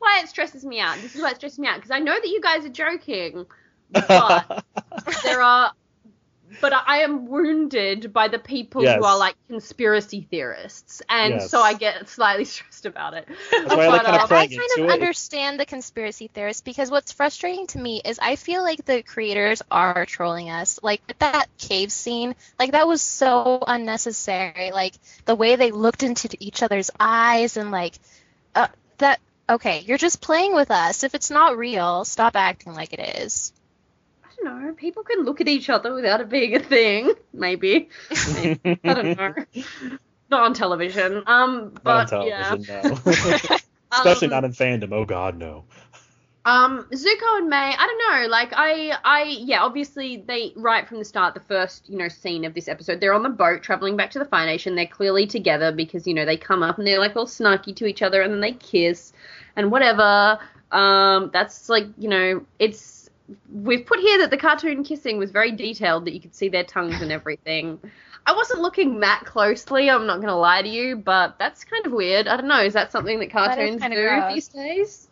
why it stresses me out. This is why it stresses me out because I know that you guys are joking, but there are. But I am wounded by the people Yes. who are like conspiracy theorists, and Yes. so I get slightly stressed about it. That's why I like But, kind uh, of I playing kind into of it. understand the conspiracy theorists because what's frustrating to me is I feel like the creators are trolling us. Like that cave scene, like that was so unnecessary. Like the way they looked into each other's eyes and like uh, that. Okay, you're just playing with us. If it's not real, stop acting like it is. I don't know. People can look at each other without it being a thing. Maybe. Maybe. I don't know. Not on television. Um, but Not on yeah. television, no. Especially Um, not in fandom. Oh God, no. Um, Zuko and May, I don't know, like, I, I, yeah, obviously, they, right from the start, the first, you know, scene of this episode, they're on the boat traveling back to the Fire Nation, they're clearly together because, you know, they come up and they're, like, all snarky to each other and then they kiss and whatever, um, that's, like, you know, it's, we've put here that the cartoon kissing was very detailed, that you could see their tongues and everything. I wasn't looking that closely, I'm not going to lie to you, but that's kind of weird. I don't know, is that something that cartoons kinda do gross. these days?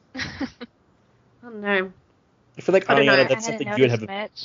I don't know. I feel like I don't know. Ariana, I that's I something didn't you would notice have. Mitch.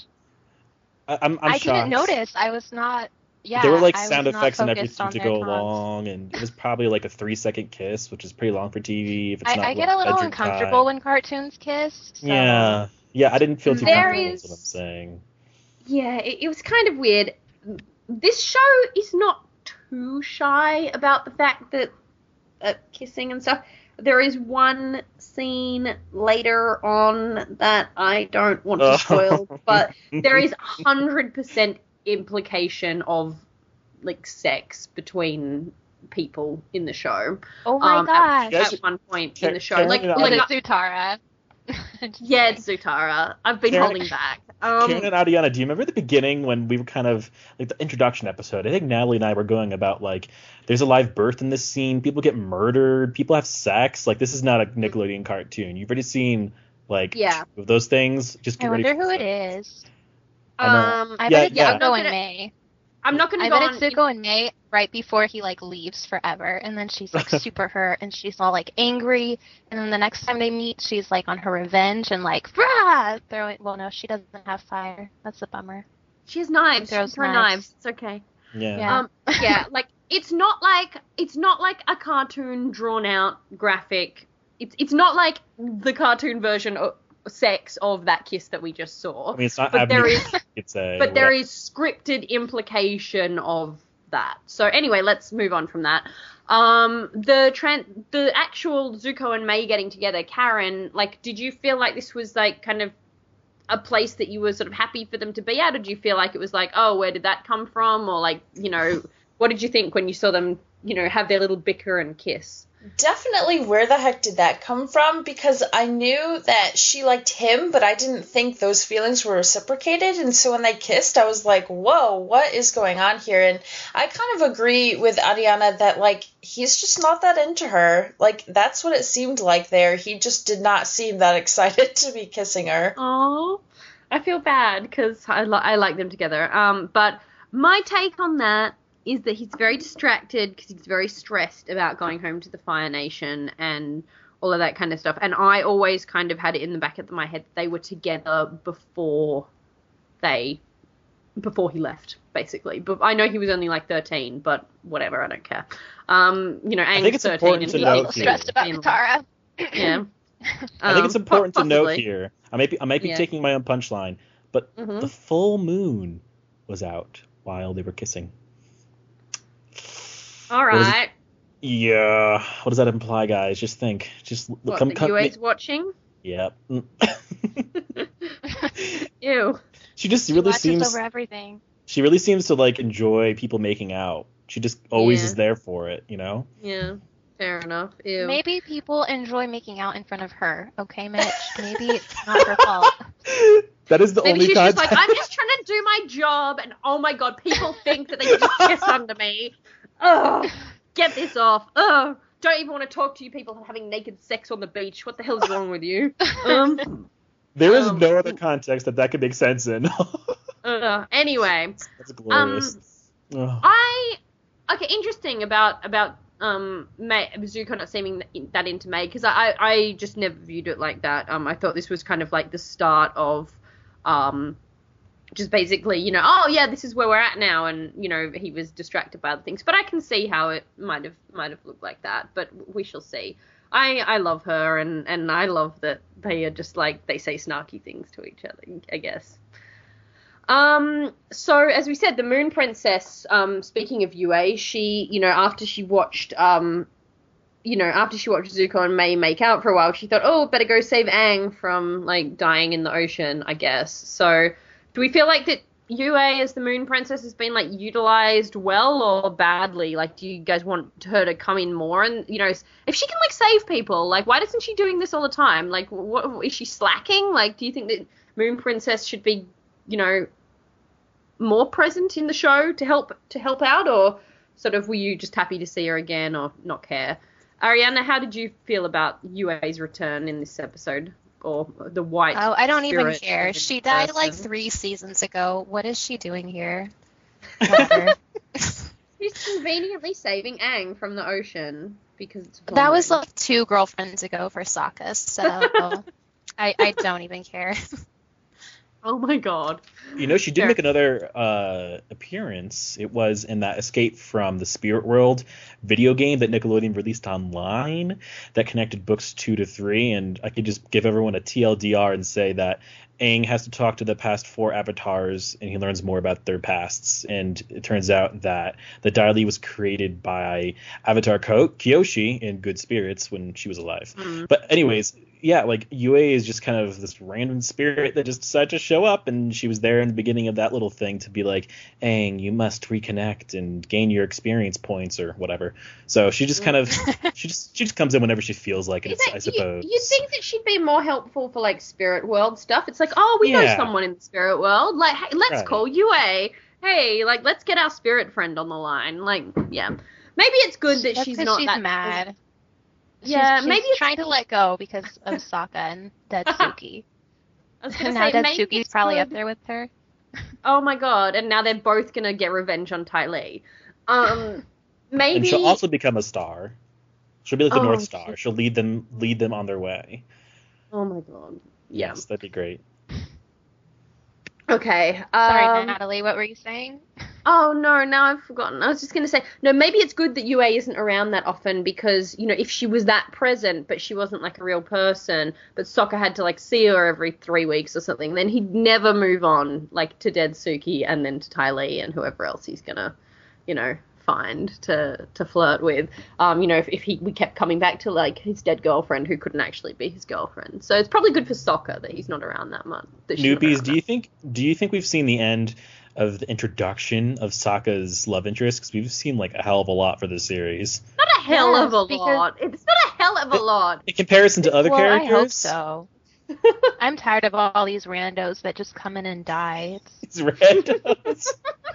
I, I'm, I'm I shocked. didn't notice. I was not. Yeah. there were like I was sound not effects and focused everything on to their go tongues. along, and it was probably like a three second kiss, which is pretty long for T V. If it's I, not I get like a little bedroom uncomfortable time. when cartoons kiss. So. Yeah, yeah, I didn't feel too There comfortable. is- Is what I'm saying. Yeah, it, it was kind of weird. This show is not too shy about the fact that uh, kissing and stuff. There is one scene later on that I don't want to Oh. spoil, but there is one hundred percent implication of, like, sex between people in the show. Oh my um, gosh. At, Yes. at one point Ka- in the show. Karen Like, and I- Was like it Zutara? Just yeah, kidding. it's Zutara. I've been Karen- holding back. Um, Karen and Adiana, do you remember the beginning when we were kind of like the introduction episode? I think Natalie and I were going about like there's a live birth in this scene, people get murdered, people have sex. Like this is not a Nickelodeon cartoon. You've already seen like Yeah. two of those things. Just get I ready wonder for who it sex. is. I know. um, I Yeah, bet it's yeah. I'm not Zuko and gonna- May. I'm not going to I go bet on. it's Zuko and May right before he like leaves forever, and then she's like super hurt, and she's all like angry, and then the next time they meet, she's like on her revenge and like rah, throwing. Well, no, she doesn't have fire. That's a bummer. She has knives. She Throws throws knives. knives. It's okay. Yeah. Yeah. Um, yeah, like it's not like it's not like a cartoon drawn out graphic. It's it's not like the cartoon version of sex of that kiss that we just saw. I mean, it's not but there Avenue, is you could say. but there whatever. is scripted implication of that. So anyway, let's move on from that. Um, the tran- the actual Zuko and May getting together, Karen, like, did you feel like this was like kind of a place that you were sort of happy for them to be at, or did you feel like it was like, oh, where did that come from, or like, you know, what did you think when you saw them, you know, have their little bicker and kiss? Definitely, where the heck did that come from? Because I knew that she liked him, but I didn't think those feelings were reciprocated. And so when they kissed, I was like, whoa, what is going on here? And I kind of agree with Ariana that, like, he's just not that into her. Like, that's what it seemed like there. He just did not seem that excited to be kissing her. Oh, I feel bad because I, li- I like them together. Um, but my take on that is that he's very distracted because he's very stressed about going home to the Fire Nation and all of that kind of stuff. And I always kind of had it in the back of my head that they were together before they, before he left, basically. But I know he was only like thirteen, but whatever, I don't care. Um, you know, Aang's think it's thirteen important and to he's note I'm here. stressed about being- Katara. Yeah. I think it's Um, important to note possibly. here. I might be, I might be Yeah. taking my own punchline, but Mhm. the full moon was out while they were kissing. All What is it? right. Yeah. What does that imply, guys? Just think. Just look. What, Come, that come. U A's watching? Yep. Ew. she just She really watches seems. over everything. She really seems to like enjoy people making out. She just always Yeah. is there for it, you know. Yeah. Fair enough. Ew. Maybe people enjoy making out in front of her. Okay, Mitch. Maybe it's not her fault. That is the Maybe only she's just like, context. I'm just trying to do my job, and oh my god, people think that they can just kiss under me. Ugh. Get this off. Ugh. Don't even want to talk to you people having naked sex on the beach. What the hell's wrong with you? Um. There is um, no other context that that could make sense in. Uh, anyway. That's glorious. Ugh. I okay, interesting about about um May, Zuko not seeming that into May, because I I just never viewed it like that. Um, I thought this was kind of like the start of um. just basically, you know, oh yeah, this is where we're at now, and you know, he was distracted by other things. But I can see how it might have might have looked like that. But we shall see. I I love her, and and I love that they are just like they say snarky things to each other, I guess. Um. So as we said, the Moon Princess. Um. Speaking of Yue, she, you know, after she watched um. You know, after she watched Zuko and May make out for a while, she thought, oh, better go save Aang from like dying in the ocean, I guess. So. Do we feel like that Yue as the Moon Princess has been, like, utilized well or badly? Like, do you guys want her to come in more? And, you know, if she can, like, save people, like, why isn't she doing this all the time? Like, what, is she slacking? Like, do you think that Moon Princess should be, you know, more present in the show to help to help out? Or sort of were you just happy to see her again or not care? Ariana, how did you feel about Yue's return in this episode? Or the white. Oh, I don't even spirit care. She died person. like three seasons ago. What is she doing here? Whatever. She's conveniently saving Aang from the ocean because it's That was like two girlfriends ago for Sokka, so I, I don't even care. Oh my god. You know, she did Fair. make another uh, appearance. It was in that Escape from the Spirit World video game that Nickelodeon released online that connected books two to three. And I could just give everyone a T L D R and say that Aang has to talk to the past four avatars and he learns more about their pasts. And it turns out that the Dai Li was created by Avatar Ko- Kyoshi in Good Spirits when she was alive. Mm. But anyways, yeah, like Yue is just kind of this random spirit that just decided to show up, and she was there in the beginning of that little thing to be like, Aang, you must reconnect and gain your experience points or whatever. So she just kind of she just she just comes in whenever she feels like it, Is that- I suppose. You, you'd think that she'd be more helpful for like spirit world stuff. It's like, oh, we know Yeah. someone in the spirit world. Like, hey, let's Right. call Yue. Hey, like, let's get our spirit friend on the line. Like, yeah. Maybe it's good that That's she's 'cause not she's that mad. Yeah, she's, she's maybe it's- trying to let go because of Sokka and Detsuki. I was gonna now say maybe Detsuki's it's probably good. up there with her. Oh my god! And now they're both gonna get revenge on Ty Lee. Um, maybe. And she'll also become a star. She'll be like the Oh, North Star. shit. She'll lead them lead them on their way. Oh my god. Yeah. Yes, that'd be great. Okay. Sorry, Um, Natalie, what were you saying? oh no, now I've forgotten. I was just gonna say no. Maybe it's good that Yue isn't around that often because you know if she was that present, but she wasn't like a real person, but Sokka had to like see her every three weeks or something, then he'd never move on like to Detsuki and then to Ty Lee and whoever else he's gonna, you know, find to to flirt with. Um, you know, if, if he we kept coming back to like his dead girlfriend who couldn't actually be his girlfriend. So it's probably good for Sokka that he's not around that much. that she's not Newbies, around do you think do you think we've seen the end of the introduction of Sokka's love interest? Because we've seen like a hell of a lot for this series. Not a hell Yes, of a because- lot. It's not a hell of a lot. In comparison to other well, characters, I hope so. I'm tired of all these randos that just come in and die. It's, it's randos.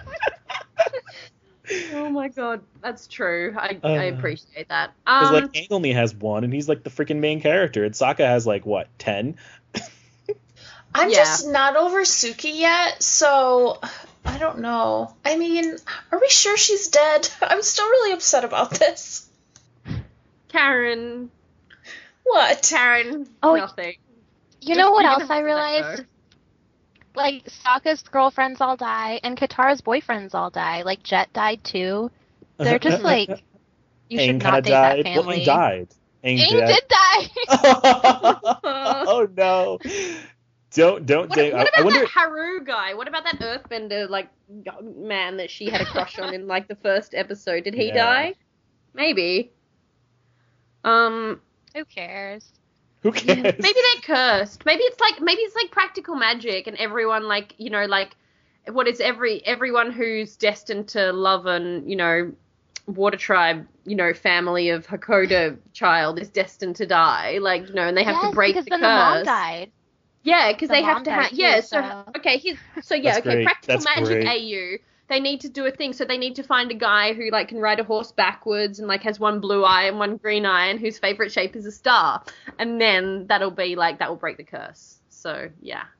Oh my god, that's true. I, Uh, I appreciate that. Because Um, like Aang only has one, and he's like the freaking main character, and Sokka has like what ten? I'm Yeah. just not over Suki yet, so I don't know. I mean, are we sure she's dead? I'm still really upset about this. Karen, What? Karen, Oh, nothing. you know what You're else gonna I have to let realized? go. Like, Sokka's girlfriends all die, and Katara's boyfriends all die. Like, Jet died too. They're just like, you should Aang not kind date of that died. Well, family. Aang died. Aang, Aang died. did die! Oh no! Don't don't What, date. what I, about I wonder. that Haru guy? What about that Earthbender like man that she had a crush on in like the first episode? Did he Yeah. die? Maybe. Um, Who cares? Who cares? maybe they're cursed. Maybe it's like maybe it's like practical magic, and everyone like you know like what is every everyone who's destined to love an you know water tribe you know family of Hakoda child is destined to die. Like you know, and they have yes, to break because the then curse. the mom died. Yeah, because The they have mom to died have. too, Yeah, so, so- okay, here's, so yeah, That's okay, great. practical That's magic great. A U. They need to do a thing, so they need to find a guy who like can ride a horse backwards and like has one blue eye and one green eye and whose favorite shape is a star, and then that'll be like that will break the curse. So yeah,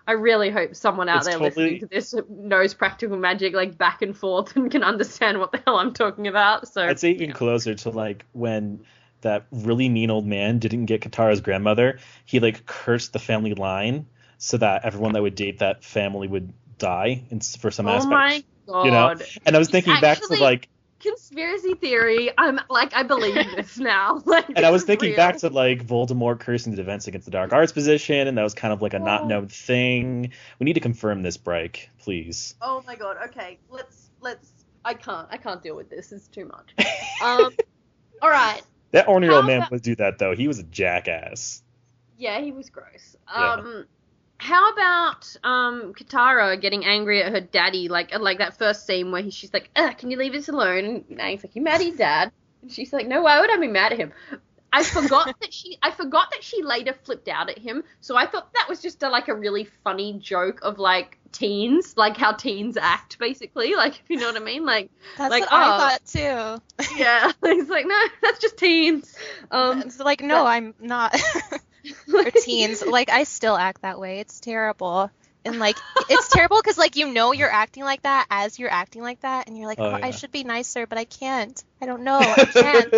I really hope someone out It's there totally- listening to this knows practical magic like back and forth and can understand what the hell I'm talking about. So I'd say even closer to like when that really mean old man didn't get Katara's grandmother. He like cursed the family line so that everyone that would date that family would die in, for some oh aspect. my god. You know? And I was It's thinking back to actually like conspiracy theory. I'm like, I believe this now. Like, and I this was is thinking real. back to like Voldemort cursing the Defense Against the Dark Arts position, and that was kind of like a not known thing. We need to confirm this, Bryke, please. Oh my god. Okay, let's let's. I can't. I can't deal with this. It's too much. Um. all right. That ornery How old man about- would do that though. He was a jackass. Yeah, he was gross. Yeah. Um. How about um Katara getting angry at her daddy, like like that first scene where he, she's like, Ugh, "Can you leave us alone?" And Aang's like, "You mad at your dad?" And she's like, "No, why would I be mad at him?" I forgot that she I forgot that she later flipped out at him. So I thought that was just a, like a really funny joke of like teens, like how teens act basically, like if you know what I mean, like That's like what oh I thought too. yeah. He's like, "No, that's just teens." Um, It's like, no, I'm not. For teens, like I still act that way. It's terrible. And like it's terrible because like you know you're acting like that as you're acting like that, and you're like, Oh, oh, yeah. I should be nicer, but I can't. I don't know. I can't.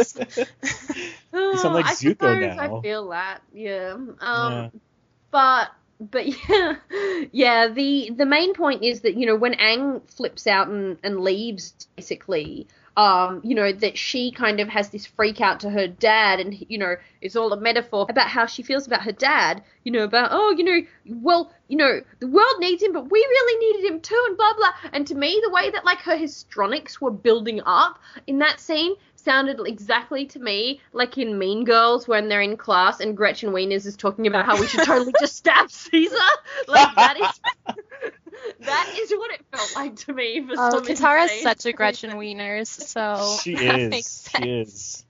Oh, sound like I Zuko suppose now. I feel that, yeah. Um, Yeah. but but yeah, yeah. The the main point is that you know when Aang flips out and, and leaves, basically, um, you know that she kind of has this freak out to her dad, and you know it's all a metaphor about how she feels about her dad. You know about oh you know well you know the world needs him, but we really needed him too, and blah blah. And to me, the way that like her histrionics were building up in that scene sounded exactly to me like in Mean Girls when they're in class and Gretchen Wieners is talking about how we should totally just stab Caesar. Like that is that is what it felt like to me. For Oh, some Katara's insane such a Gretchen reason. Wieners, so She that is. makes sense. She is.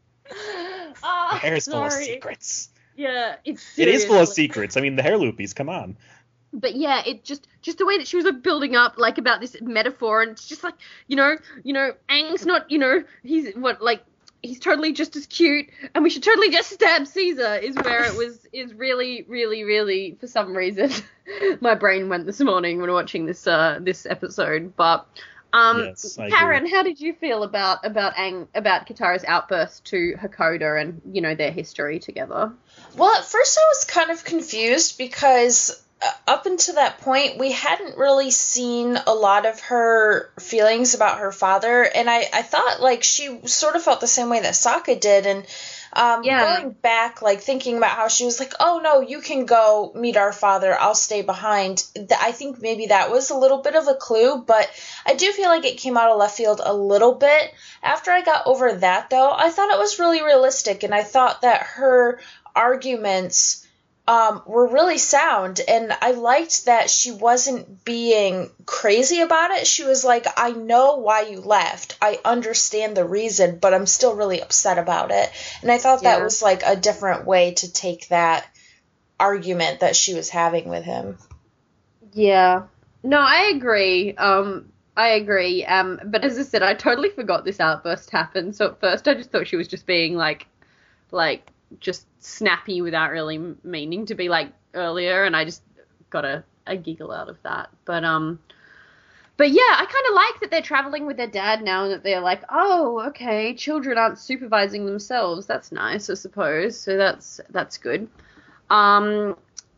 Ah, Her hair is full of sorry. secrets. Yeah, it's It is full of seriously- secrets. I mean, the hair loopies. Come on. But yeah, it just just the way that she was like building up like about this metaphor, and it's just like you know you know Aang's not you know he's what like he's totally just as cute, and we should totally just stab Caesar is where it was is really really really for some reason my brain went this morning when watching this uh this episode. But um Yes, I Karen, agree. how did you feel about about Aang about Katara's outburst to Hakoda and you know their history together? Well, at first I was kind of confused because uh, up until that point, we hadn't really seen a lot of her feelings about her father, and I, I thought, like, she sort of felt the same way that Sokka did, and um, Yeah. going back, like, thinking about how she was like, oh, no, you can go meet our father, I'll stay behind, th- I think maybe that was a little bit of a clue, but I do feel like it came out of left field a little bit. After I got over that, though, I thought it was really realistic, and I thought that her arguments um, were really sound, and I liked that she wasn't being crazy about it. She was like, I know why you left. I understand the reason, but I'm still really upset about it. And I thought that Yeah. was like a different way to take that argument that she was having with him. Yeah. No, I agree. Um, I agree. Um, but as I said, I totally forgot this outburst happened. So at first, I just thought she was just being like, like just snappy without really m- meaning to be like earlier, and I just got a, a giggle out of that. But um, but yeah, I kind of like that they're traveling with their dad now, and that they're like, oh, okay, children aren't supervising themselves. That's nice, I suppose. So that's that's good. Um.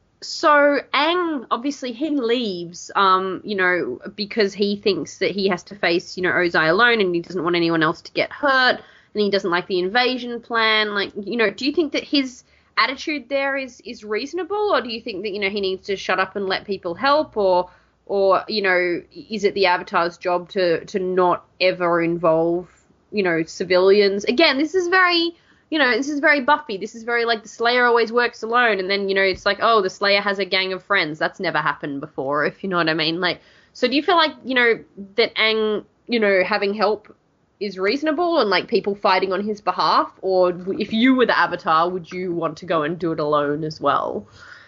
So Aang, obviously, he leaves, um, you know, because he thinks that he has to face, you know, Ozai alone, and he doesn't want anyone else to get hurt, and he doesn't like the invasion plan. Like, you know, do you think that his attitude there is, is reasonable, or do you think that, you know, he needs to shut up and let people help, or, or you know, is it the Avatar's job to, to not ever involve, you know, civilians? Again, this is very... You know, this is very Buffy. This is very like the Slayer always works alone, and then, you know, it's like, oh, the Slayer has a gang of friends. That's never happened before, if you know what I mean. Like, so do you feel like, you know, that Aang, you know, having help is reasonable and like people fighting on his behalf, or if you were the Avatar, would you want to go and do it alone as well?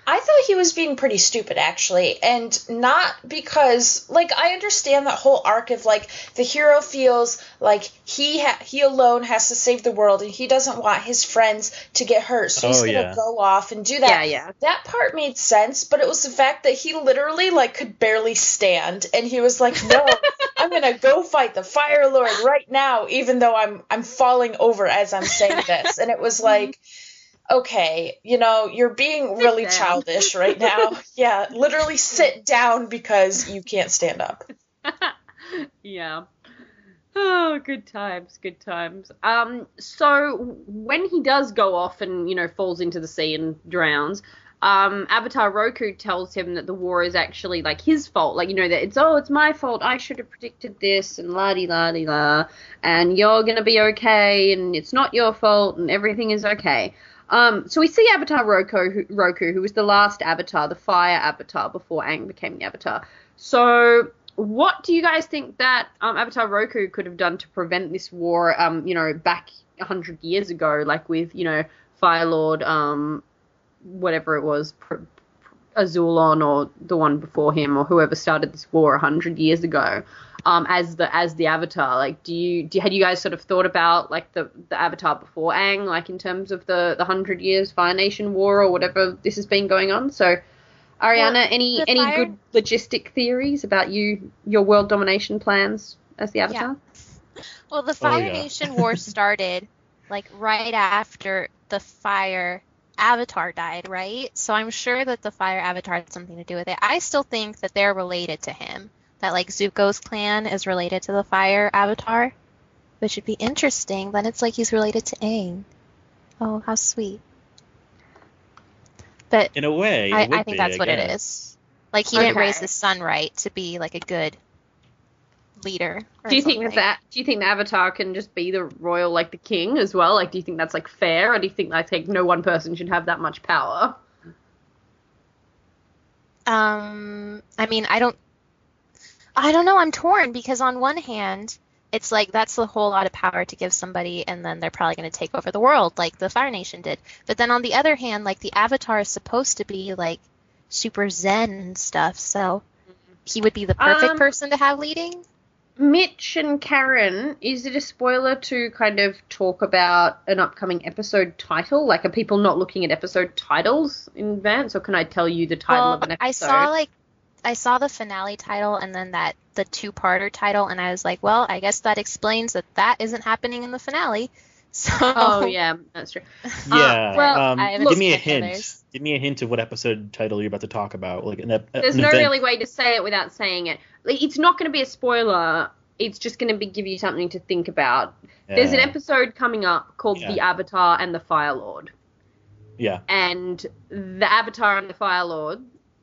I thought he was being pretty stupid, actually, and not because, like, I understand that whole arc of, like, the hero feels like he ha- he alone has to save the world, and he doesn't want his friends to get hurt, so he's Oh, gonna yeah. go off and do that. Yeah, yeah. That part made sense, but it was the fact that he literally, like, could barely stand, and he was like, no, I'm gonna go fight the Fire Lord right now, even though I'm I'm falling over as I'm saying this, and it was like, okay, you know, you're being Sit really down. childish right now. Yeah, literally sit down because you can't stand up. Yeah. Oh, good times, good times. Um, so when he does go off and, you know, falls into the sea and drowns, um, Avatar Roku tells him that the war is actually, like, his fault. Like, you know, that it's, oh, it's my fault. I should have predicted this and la-di-la-di-la. And you're going to be okay and it's not your fault and everything is okay. Um, so we see Avatar Roku, who, Roku, who was the last Avatar, the fire Avatar, before Aang became the Avatar. So what do you guys think that um, Avatar Roku could have done to prevent this war, um, you know, back one hundred years ago, like with, you know, Fire Lord, um, whatever it was, Pr- Pr- Azulon or the one before him or whoever started this war one hundred years ago? Um, as the as the Avatar, like, do you do had you guys sort of thought about like the, the Avatar before Aang, like in terms of the the hundred years Fire Nation War or whatever this has been going on? So, Ariana, Well, any the any fire- good logistic theories about you your world domination plans as the Avatar? Well, the Fire yeah. Nation War started like right after the Fire Avatar died, right? So I'm sure that the Fire Avatar had something to do with it. I still think that they're related to him. That like Zuko's clan is related to the Fire Avatar, which would be interesting. Then it's like he's related to Aang. Oh, how sweet. But In a way, it I, would I think be, that's I what it guess. is. Like he didn't Okay. raise his son right to be like a good leader. or Do you think that, something. that do you think the Avatar can just be the royal, like the king as well? Like, do you think that's like fair, or do you think like, like no one person should have that much power? Um, I mean, I don't, I don't know. I'm torn because on one hand, it's like that's a whole lot of power to give somebody, and then they're probably going to take over the world like the Fire Nation did. But then on the other hand, like the Avatar is supposed to be like super zen and stuff, so he would be the perfect Um, person to have leading. Mitch and Karen, is it a spoiler to kind of talk about an upcoming episode title? Like, are people not looking at episode titles in advance, or can I tell you the title Well, of an episode? I saw like, I saw the finale title and then that the two-parter title, and I was like, well, I guess that explains that that isn't happening in the finale. So Oh, yeah, that's true. Yeah. well, um, I haven't give me a seen the hint. others. Give me a hint of what episode title you're about to talk about. Like an, ep- There's an no event. really way to say it without saying it. Like, it's not going to be a spoiler. It's just going to be give you something to think about. There's an Yeah. episode coming up called Yeah. The Avatar and the Fire Lord. Yeah. And the Avatar and the Fire Lord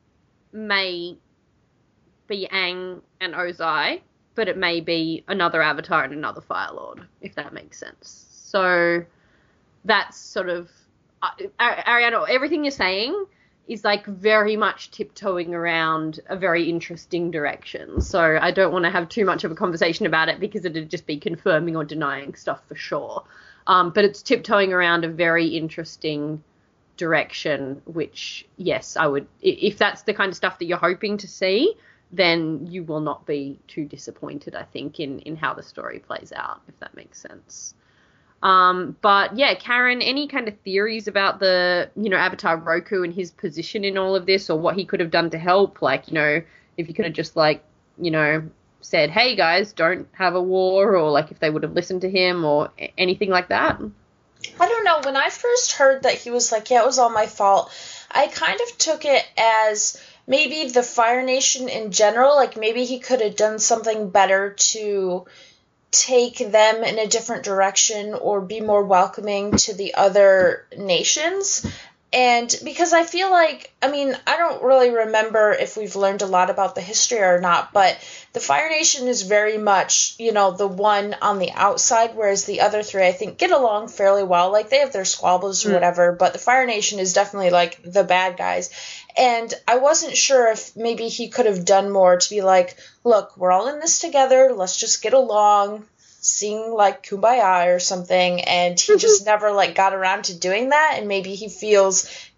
may be Aang and Ozai, but it may be another Avatar and another Fire Lord, if that makes sense. So that's sort of... Uh, Ariana, everything you're saying is like very much tiptoeing around a very interesting direction. So I don't want to have too much of a conversation about it because it'd just be confirming or denying stuff for sure. Um, but it's tiptoeing around a very interesting direction, which, yes, I would... If that's the kind of stuff that you're hoping to see, then you will not be too disappointed, I think, in, in how the story plays out, if that makes sense. Um, but yeah, Karen, any kind of theories about the, you know, Avatar Roku and his position in all of this, or what he could have done to help? Like, you know, if he could have just like, you know, said, hey guys, don't have a war, or like if they would have listened to him or a- anything like that. I don't know. When I first heard that he was like, yeah, it was all my fault, I kind of took it as maybe the Fire Nation in general, like maybe he could have done something better to take them in a different direction or be more welcoming to the other nations. And because I feel like, I mean, I don't really remember if we've learned a lot about the history or not, but the Fire Nation is very much, you know, the one on the outside, whereas the other three, I think, get along fairly well. Like, they have their squabbles or Mm. whatever, but the Fire Nation is definitely, like, the bad guys. And I wasn't sure if maybe he could have done more to be like, look, we're all in this together, let's just get along, sing like Kumbaya or something, and he just never like got around to doing that, and maybe he feels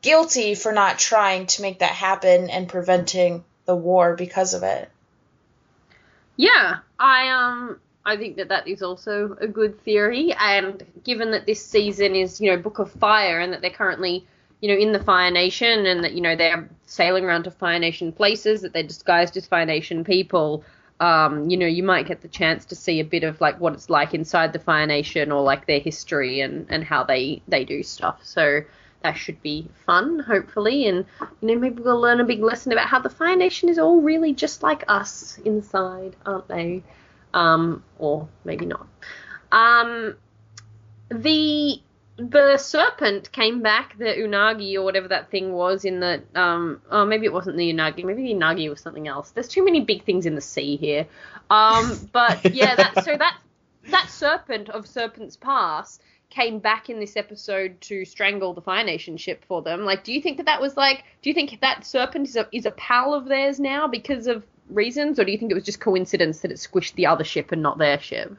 guilty for not trying to make that happen and preventing the war because of it. Yeah, I um I think that that is also a good theory, and given that this season is, you know, Book of Fire, and that they're currently, you know, in the Fire Nation, and that, you know, they're sailing around to Fire Nation places, that they're disguised as Fire Nation people, um, you know, you might get the chance to see a bit of, like, what it's like inside the Fire Nation, or, like, their history and, and how they, they do stuff. So that should be fun, hopefully, and, you know, maybe we'll learn a big lesson about how the Fire Nation is all really just like us inside, aren't they? Um, or maybe not. Um, the the serpent came back, the Unagi or whatever that thing was in the, um, oh, maybe it wasn't the Unagi, maybe the Unagi was something else. There's too many big things in the sea here. Um, but yeah, that, so that, that serpent of Serpent's Pass came back in this episode to strangle the Fire Nation ship for them. Like, do you think that that was like, do you think that serpent is a, is a pal of theirs now because of reasons, or do you think it was just coincidence that it squished the other ship and not their ship?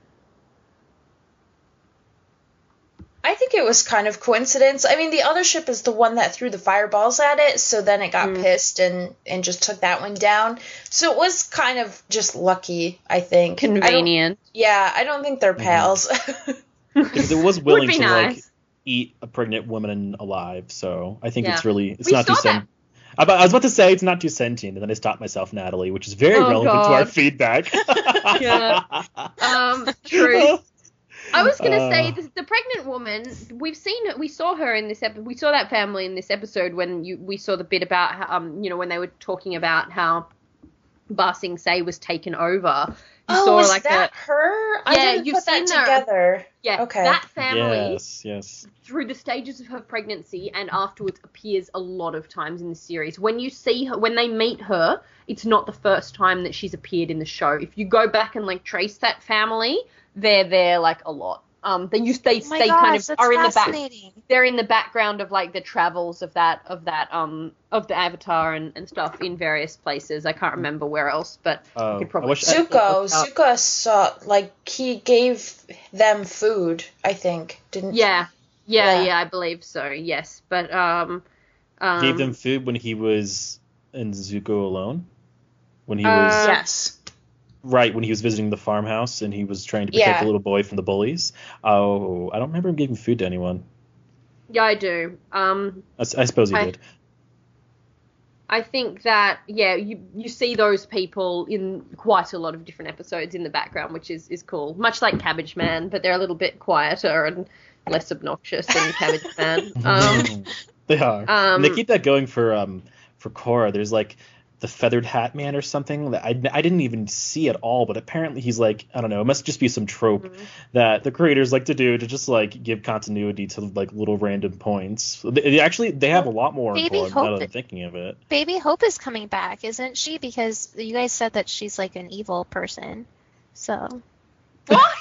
I think it was kind of coincidence. I mean, the other ship is the one that threw the fireballs at it, so then it got mm. pissed and, and just took that one down. So it was kind of just lucky, I think. Convenient. I yeah, I don't think they're pals. Because it was willing Would be to nice. like eat a pregnant woman alive, so I think Yeah. it's really it's We not too saw sentient. I was about to say it's not too sentient, and then I stopped myself, Natalie, which is very Oh, relevant to our God. feedback. Yeah. Um, true. I was gonna Uh. say the, the pregnant woman. We've seen we saw her in this episode. We saw that family in this episode when you we saw the bit about how, um you know, when they were talking about how Ba Sing Se was taken over. You oh, saw was like that a, her? I Yeah, didn't you've put that seen her. together. yeah Okay. that family. Yes, yes. Through the stages of her pregnancy and afterwards appears a lot of times in the series. When you see her, when they meet her, it's not the first time that she's appeared in the show. If you go back and like trace that family, they're there like a lot. Um, they used they Oh my they gosh, kind of that's are in the back. fascinating. They're in the background of like the travels of that of that um of the Avatar and, and stuff in various places. I can't remember where else, but Oh, I could I probably. wish- Zuko, Uh, Zuko saw, like, he gave them food, I think, didn't Yeah, yeah, Yeah. yeah, I believe so. Yes, but um, um Gave them food when he was in Zuko alone? When he Uh, was Yes. right, when he was visiting the farmhouse and he was trying to protect Yeah. the little boy from the bullies. Oh, I don't remember him giving food to anyone. yeah, I do. Um, I, s- I suppose he I- did. I think that, yeah, you you see those people in quite a lot of different episodes in the background, which is, is cool. Much like Cabbage Man, but they're a little bit quieter and less obnoxious than Cabbage Man. Um, They are. um, and they keep that going for um for Korra. There's like the feathered hat man or something that I, I didn't even see at all, but apparently he's like, I don't know, it must just be some trope Mhm. that the creators like to do to just like give continuity to like little random points. They, they actually they have a lot more Baby involved now Hope that I'm it- thinking of it. Baby Hope is coming back, isn't she? Because you guys said that she's like an evil person. So what?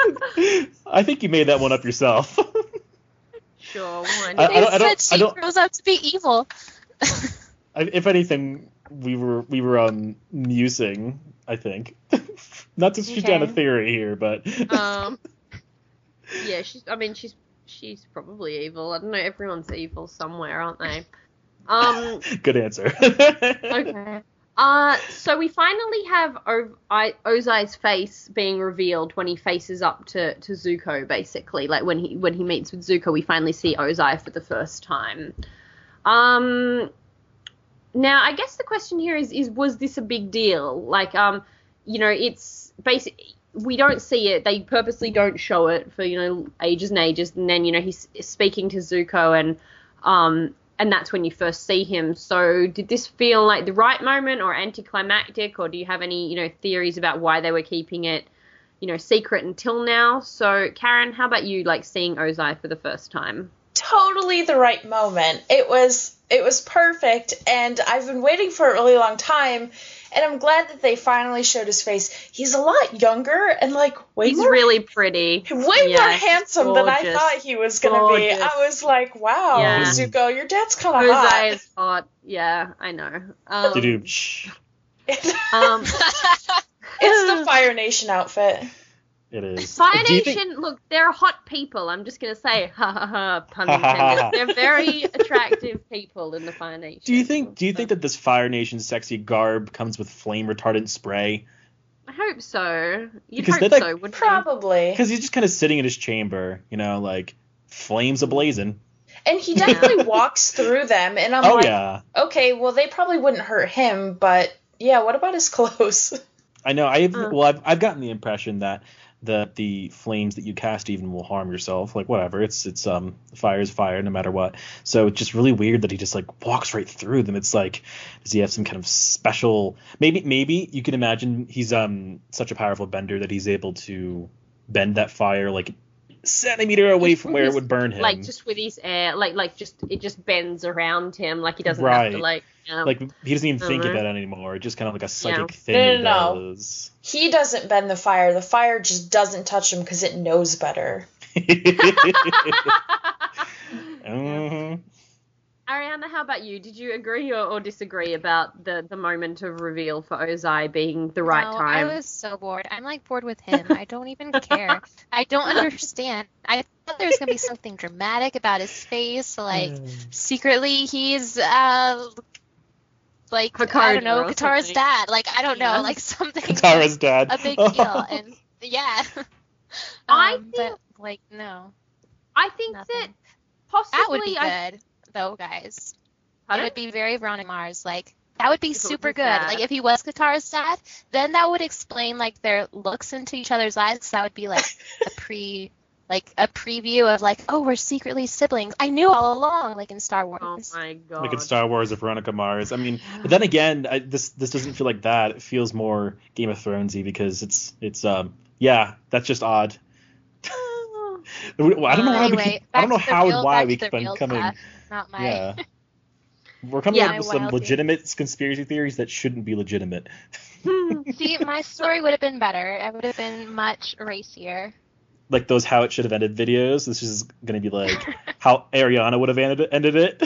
I think you made that one up yourself. Sure, why I- not? they don't- I don't- said I she don't- grows up to be evil. I, if anything, we were we were um musing, I think. Not to shoot down a Okay. theory here, but Um, yeah, she's. I mean, she's she's probably evil. I don't know. Everyone's evil somewhere, aren't they? Um. good answer. Okay. Uh, so we finally have o- I- Ozai's face being revealed when he faces up to, to Zuko, basically. Like, when he when he meets with Zuko, we finally see Ozai for the first time. Um, now, I guess the question here is, is was this a big deal? Like, um, you know, it's basic. We don't see it. They purposely don't show it for, you know, ages and ages. And then, you know, he's speaking to Zuko and, um, and that's when you first see him. So did this feel like the right moment or anticlimactic, or do you have any, you know, theories about why they were keeping it, you know, secret until now? So Karen, how about you, like, seeing Ozai for the first time? Totally the right moment. It was it was perfect, and I've been waiting for a really long time, and I'm glad that they finally showed his face. He's a lot younger and like way He's more really pretty. way Yeah, more he's handsome than I gorgeous. thought he was gonna be. Gorgeous. I was like, wow, Yeah. Zuko, your dad's kind of Ozai hot. is hot. Yeah, I know. Um, Doo-doo. Shh. um, It's the Fire Nation outfit. It is. Fire Do you Nation, think- look, they're hot people. I'm just going to say, ha ha ha, pun intended. They're very attractive people in the Fire Nation. Do you think? Do you think that this Fire Nation sexy garb comes with flame retardant spray? I hope so. You'd Because hope they're like- so, wouldn't you? Probably. Because he's just kind of sitting in his chamber, you know, like flames ablazing. And he definitely walks through them, and I'm Oh like, yeah, okay, well, they probably wouldn't hurt him, but yeah, what about his clothes? I know. I've Uh. well, I've, I've gotten the impression that that the flames that you cast even will harm yourself. Like whatever, it's it's um fire is fire no matter what. So it's just really weird that he just like walks right through them. It's like, does he have some kind of special? Maybe maybe you can imagine he's um such a powerful bender that he's able to bend that fire like a centimeter away from where it would burn him. Like, just with his air, like, like just, it just bends around him, like he doesn't have Right. to, like, um, Like he doesn't even think of Uh-huh. that anymore. It's just kind of like a psychic Yeah. thing No, he no, no. does. He doesn't bend the fire. The fire just doesn't touch him because it knows better. Mhm. Ariana, how about you? Did you agree or, or disagree about the, the moment of reveal for Ozai being the right No, time? I was so bored. I'm like bored with him. I don't even care. I don't understand. I thought there was gonna be something dramatic about his face. Like secretly he's uh like I Hikaru don't know, or Katara's something. dad. Like I don't know, Yeah. like something Katara's dad. a big deal. And yeah. I um, think- but like no. I think Nothing. that possibly That would be I, good though, guys. Pardon? It would be very Veronica Mars. Like that would be If it was super his good. dad. Like if he was Katara's dad, then that would explain like their looks into each other's eyes. 'Cause that would be like a pre, like a preview of like, oh, we're secretly siblings. I knew all along, like in Star Wars. Oh my god. Like in Star Wars of Veronica Mars. I mean, but then again, I, this this doesn't feel like that. It feels more Game of Thronesy because it's it's um yeah, that's just odd. Well, I don't know why we Anyway, keep, I don't know back to the how real- and why back we to the keep on real coming. stuff, Not my. Yeah, we're coming Yeah, up my with some wild legitimate conspiracy theories that shouldn't be legitimate. See, my story would have been better. It would have been much racier. Like those how it should have ended videos. This is going to be like how Ariana would have ended it. Ended it.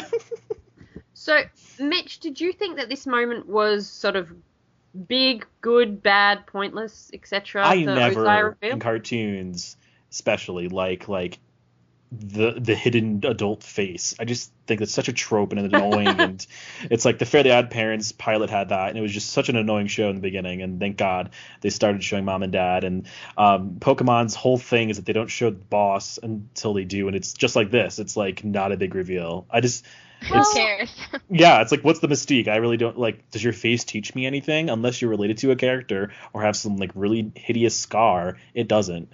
So, Mitch, did you think that this moment was sort of big, good, bad, pointless, et cetera? I the Ozai never reveal? in cartoons, especially like like the the hidden adult face. I just think that's such a trope and annoying. And it's like the Fairly Odd Parents pilot had that, and it was just such an annoying show in the beginning. And thank God they started showing mom and dad. And um, Pokemon's whole thing is that they don't show the boss until they do, and it's just like this. It's like not a big reveal. I just Who it's cares? yeah, it's like, what's the mystique? I really don't like. Does your face teach me anything? Unless you're related to a character or have some like really hideous scar, it doesn't.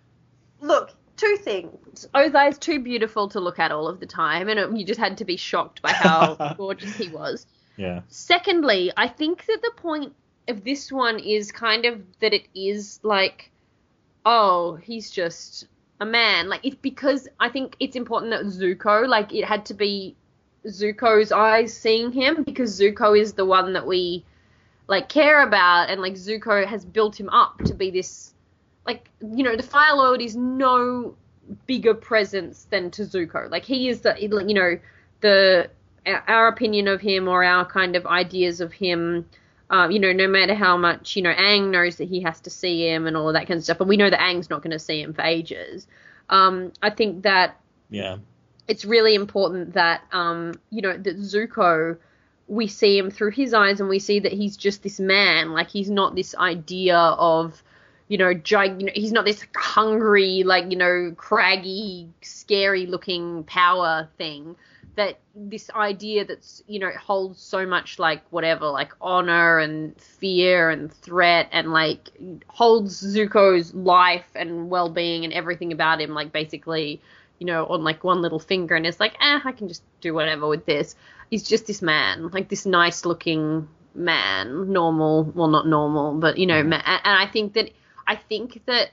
Look, two things. Ozai's too beautiful to look at all of the time, and it, you just had to be shocked by how gorgeous he was. Yeah. Secondly, I think that the point of this one is kind of that it is like, oh, he's just a man. Like, it's because I think it's important that Zuko, like, it had to be Zuko's eyes seeing him, because Zuko is the one that we, like, care about, and, like, Zuko has built him up to be this, like, you know, the Fire Lord is no bigger presence than to Zuko. Like, he is the, you know, the, our opinion of him or our kind of ideas of him, um, you know, no matter how much, you know, Aang knows that he has to see him and all of that kind of stuff, but we know that Aang's not going to see him for ages. Um, I think that Yeah. it's really important that, um, you know, that Zuko, we see him through his eyes and we see that he's just this man. Like, he's not this idea of, you know, gig- you know he's not this hungry, like, you know, craggy, scary-looking power thing. That this idea that's, you know, holds so much, like, whatever, like, honor and fear and threat, and, like, holds Zuko's life and well-being and everything about him, like, basically, you know, on, like, one little finger, and it's like, eh, I can just do whatever with this. He's just this man, like, this nice-looking man, normal, well, not normal, but, you know, ma- and I think that, I think that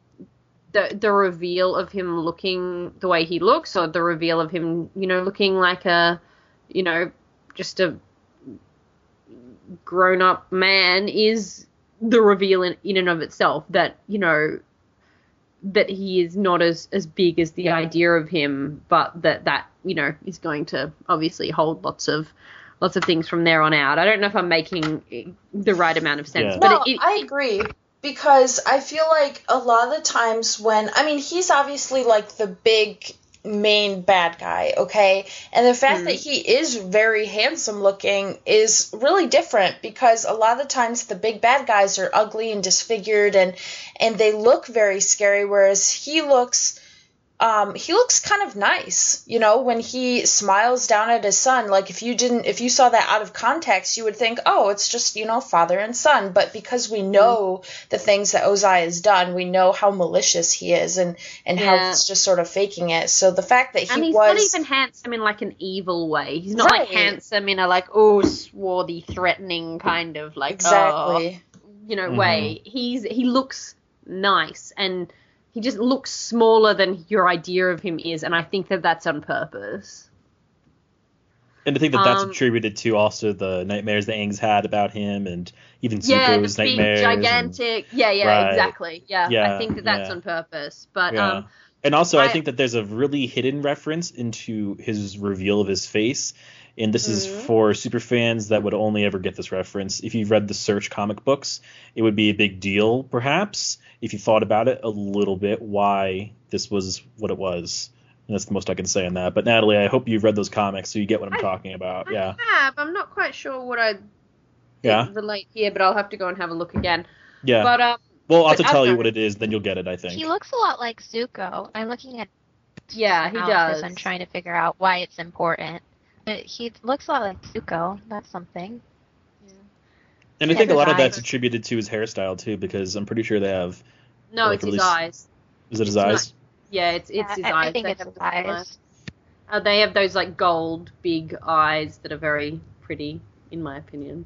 the the reveal of him looking the way he looks, or the reveal of him, you know, looking like a, you know, just a grown-up man, is the reveal in, in and of itself, that, you know, that he is not as, as big as the idea of him, but that that, you know, is going to obviously hold lots of lots of things from there on out. I don't know if I'm making the right amount of sense, Yeah. but No, it, it, I agree. because I feel like a lot of the times when, I mean, he's obviously like the big main bad guy, okay? And the fact mm. that he is very handsome looking is really different, because a lot of the times the big bad guys are ugly and disfigured and and they look very scary, whereas he looks um he looks kind of nice, you know, when he smiles down at his son. Like, if you didn't if you saw that out of context, you would think, oh, it's just, you know, father and son. But because we know mm. the things that Ozai has done, we know how malicious he is and and yeah. how he's just sort of faking it. So the fact that he and he's was not even handsome in like an evil way. He's not right. like handsome in a like oh swarthy, threatening kind of like exactly oh, you know mm-hmm. way. He's he looks nice, and he just looks smaller than your idea of him is, and I think that that's on purpose. And I think that that's um, attributed to also the nightmares that Aang's had about him, and even Zuko's yeah, the big, nightmares. gigantic. And, yeah, yeah, right. exactly. Yeah, yeah, I think that that's yeah. on purpose. But yeah. um, and also, I, I think that there's a really hidden reference into his reveal of his face. And this is mm-hmm. for super fans that would only ever get this reference. If you've read the Search comic books, it would be a big deal, perhaps, if you thought about it a little bit, why this was what it was. And that's the most I can say on that. But Natalie, I hope you've read those comics so you get what I'm I, talking about. I yeah. have. I'm not quite sure what I yeah. relate here, but I'll have to go and have a look again. Yeah. But um. Well, I'll have to but tell you know. what it is, then you'll get it, I think. He looks a lot like Zuko. I'm looking at. Yeah, he does. I'm trying to figure out why it's important. But he looks a lot like Zuko. That's something. Yeah. And I Yeah, think a lot his of that's eyes. attributed to his hairstyle too, because I'm pretty sure they have. No, like, it's his release- eyes. Is it his It's eyes? not- Yeah, it's it's Yeah, his I, eyes. I think They it's have his the eyes. Uh, they have those like gold big eyes that are very pretty, in my opinion.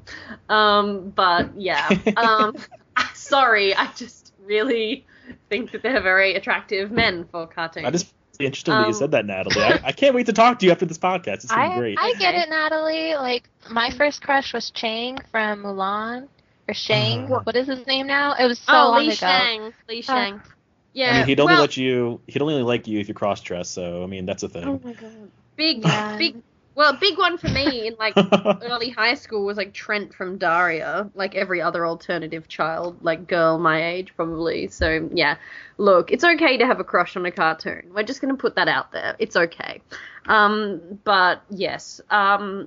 Um, but yeah. Um, sorry, I just really think that they're very attractive men for cartoons. I just interesting that Um, you said that, Natalie. I, I can't wait to talk to you after this podcast. It's been I, great. I get Okay. it, Natalie. Like, my first crush was Chang from Mulan. Or Shang. Uh. What is his name now? It was so oh, long Li ago. Shang. Li Shang. Yeah. I mean, he'd only well, let you. He'd only like you if you cross dress. So I mean, that's a thing. Oh my god. Big, Yeah. big. Well, big one for me in like early high school was like Trent from Daria, like every other alternative child, like girl my age probably. So yeah, look, it's okay to have a crush on a cartoon. We're just gonna put that out there. It's okay. Um, but yes. Um,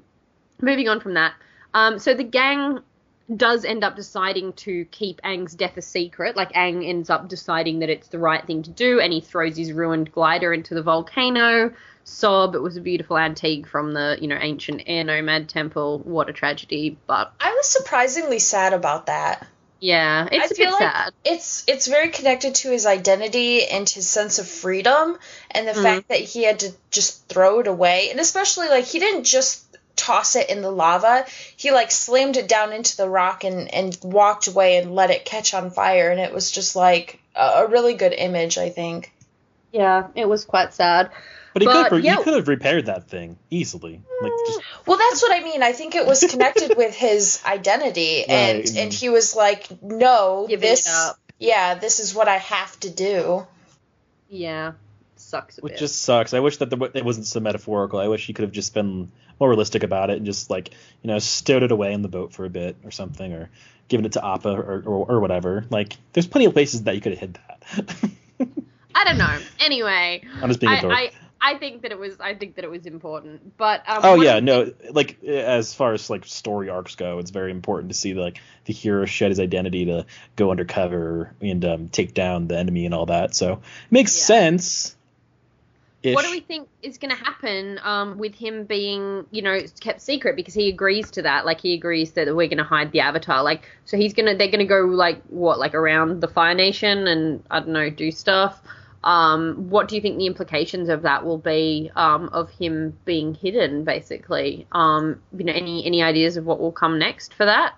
moving on from that. Um, so the gang does end up deciding to keep Aang's death a secret. Like, Aang ends up deciding that it's the right thing to do, and he throws his ruined glider into the volcano. Sob, it was a beautiful antique from the, you know, ancient air nomad temple. What a tragedy, but I was surprisingly sad about that. yeah, it's I a feel bit like sad. it's it's very connected to his identity and his sense of freedom, and the Mm. fact that he had to just throw it away, and especially like he didn't just toss it in the lava, he like slammed it down into the rock and and walked away and let it catch on fire, and it was just like a, a really good image, I think. Yeah, it was quite sad. But he But, could have yeah. he could have repaired that thing easily. Like just Well, that's what I mean. I think it was connected with his identity, and Right. and he was like, no, Giving this it up. yeah, this is what I have to do. Yeah, sucks a which bit. just sucks. I wish that the, it wasn't so metaphorical. I wish he could have just been more realistic about it and just like, you know, stowed it away in the boat for a bit or something, or given it to Appa or or, or whatever. Like, there's plenty of places that you could have hid that. I don't know. Anyway, I'm just being a I, dork. I I think that it was I think that it was important. But um, Oh what yeah, do you no, like as far as like story arcs go, it's very important to see like the hero shed his identity to go undercover and um, take down the enemy and all that. So it makes Yeah. sense. What do we think is going to happen um, with him being, you know, kept secret? Because he agrees to that. Like, he agrees that we're going to hide the Avatar. Like, so he's going to, they're going to go, like, what, like, around the Fire Nation and, I don't know, do stuff. Um, what do you think the implications of that will be, um, of him being hidden, basically? Um, you know, any, any ideas of what will come next for that?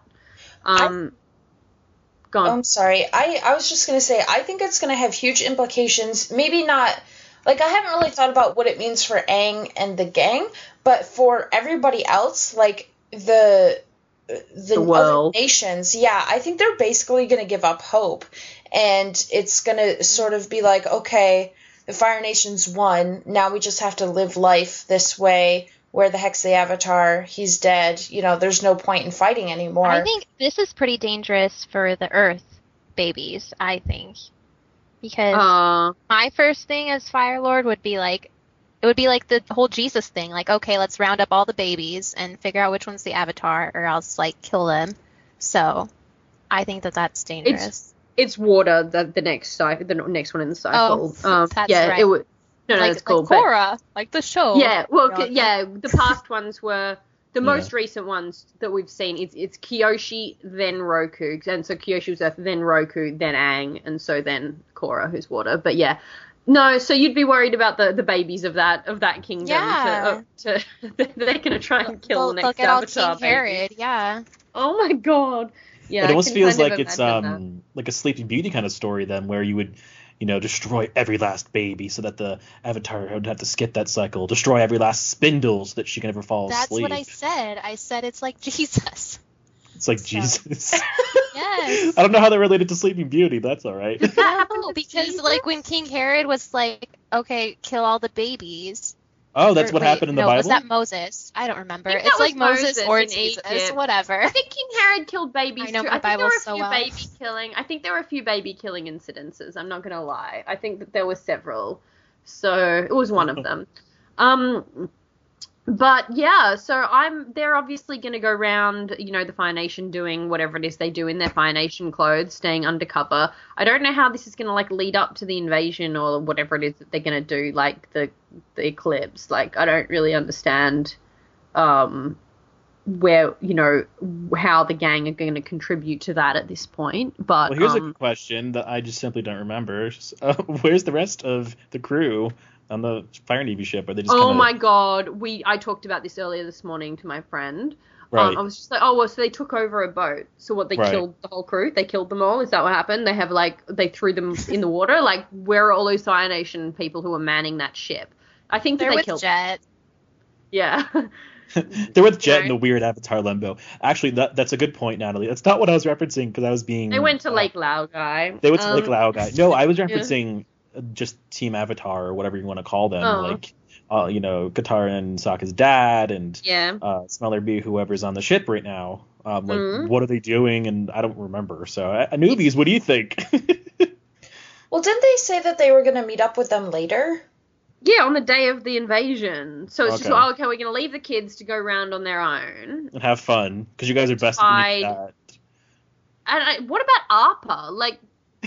Um, go on. I'm sorry. I, I was just going to say, I think it's going to have huge implications. Maybe not, like, I haven't really thought about what it means for Aang and the gang, but for everybody else, like, the the, The world. other nations, yeah, I think they're basically going to give up hope. And it's going to sort of be like, okay, the Fire Nation's won. Now we just have to live life this way. Where the heck's the Avatar? He's dead. You know, there's no point in fighting anymore. I think this is pretty dangerous for the Earth babies, I think. Because Uh, my first thing as Fire Lord would be like, it would be like the whole Jesus thing. Like, okay, let's round up all the babies and figure out which one's the Avatar, or else like kill them. So, I think that that's dangerous. it's water. The the next cycle, the next one in the cycle. Oh, um, that's yeah, right. it would. No, no, like, that's cool. like but- Korra, like the show. Yeah, well, Yeah. c- yeah, the past ones were the Yeah. most recent ones that we've seen. It's it's Kyoshi, then Roku, and so Kyoshi was Earth, then Roku, then Aang, and so then Korra, who's water. But yeah, no. So you'd be worried about the, the babies of that of that kingdom. Yeah. To, uh, to they're gonna try and kill They'll, the they'll next get all Avatar King baby. Herod, yeah. Oh my god. Yeah. it I almost can feels kind like of it's imagine that. um like a Sleeping Beauty kind of story then, where you would, you know, destroy every last baby so that the Avatar would have to skip that cycle, destroy every last spindle so that she can never fall That's asleep. what I said. I said it's like Jesus. It's like So- Jesus. Yes. I don't know how they're related to Sleeping Beauty. That's all right. Did that happen No, to because Jesus? like when King Herod was like, okay, kill all the babies. Oh, that's Or- what wait, happened in the no, Bible? was that Moses? I don't remember. I think It's that like was Moses, Moses or in Jesus, Egypt. whatever. I think King Herod killed babies I know too. my I think there Bible were a so few well. baby killing. I think there were a few baby killing incidences. I'm not gonna lie. I think that there were several. So it was one of them. Um, but yeah. So I'm. They're obviously gonna go round. You know, the Fire Nation doing whatever it is they do in their Fire Nation clothes, staying undercover. I don't know how this is gonna like lead up to the invasion or whatever it is that they're gonna do. Like the the eclipse. Like I don't really understand. Um. Where you know how the gang are going to contribute to that at this point, but Well, here's um, a question that I just simply don't remember. Uh, where's the rest of the crew on the Fire Navy ship? Are they just oh kinda... my god, we I talked about this earlier this morning to my friend. Right. Um, I was just like, oh well, so they took over a boat. So what? They Right. killed the whole crew. They killed them all. Is that what happened? They have like they threw them in the water. Like where are all those Fire Nation people who were manning that ship? I think that They're they with killed. Jet. Yeah. They're with Jet Right. in the weird Avatar limbo. Actually, that that's a good point, Natalie. That's not what I was referencing because I was being. They went to uh, Lake Laogai. They went to Um, Lake Laogai. No, I was referencing uh just Team Avatar or whatever you want to call them. Oh. Like, uh, you know, Katara and Sokka's dad and Yeah. uh, Smeller B, whoever's on the ship right now. Um, like, Mhm. what are they doing? And I don't remember. So, uh, newbies, what do you think? Well, didn't they say that they were going to meet up with them later? Yeah, on the day of the invasion. So it's just, Okay. oh, okay, we're going to leave the kids to go around on their own. And have fun because you guys are best at Hide. that. And I, what about Appa? Like,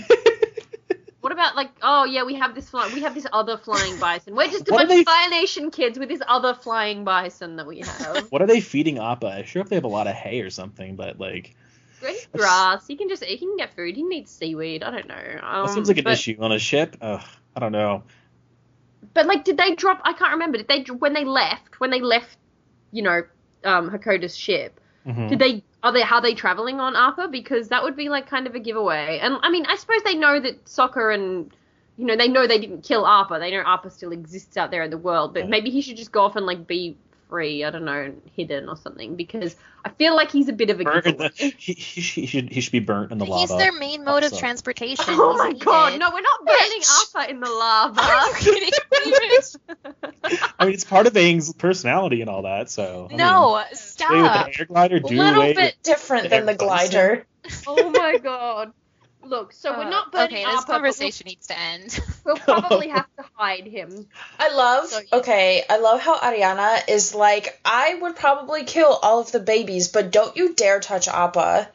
what about, like, oh, yeah, we have this fly- we have this other flying bison. We're just a What are bunch of they- Fire Nation kids with this other flying bison that we have. What are they feeding Appa? I sure hope they have a lot of hay or something, but like Great grass. He can just, he can get food. He needs seaweed. I don't know. Um, that seems like an but, issue on a ship. Ugh, I don't know. But, like, did they drop, I can't remember, did they, when they left, when they left, you know, um, Hakoda's ship, Mhm. Did they are they are they traveling on Appa? Because that would be like kind of a giveaway. And I mean, I suppose they know that Sokka and you know they know they didn't kill Appa. They know Appa still exists out there in the world. But Yeah. maybe he should just go off and like be free. I don't know, hidden or something. Because I feel like he's a bit of a Burnt in giveaway. the, he, he, he should he should be burnt in the He's lava. their main mode of Also. transportation. Oh He's my needed. god! No, we're not burning Bitch. Appa in the lava. Are you kidding me, bitch? I mean, it's part of Aang's personality and all that. So I No, mean, stop. stay with the air glider. A Do little away bit different than the Air bison. glider. Oh my god! Look, so we're Uh, not burning okay, Appa. this but we'll- conversation needs to end. We'll probably have to hide him. I love, So, yeah. okay, I love how Ariana is like, I would probably kill all of the babies, but don't you dare touch Appa.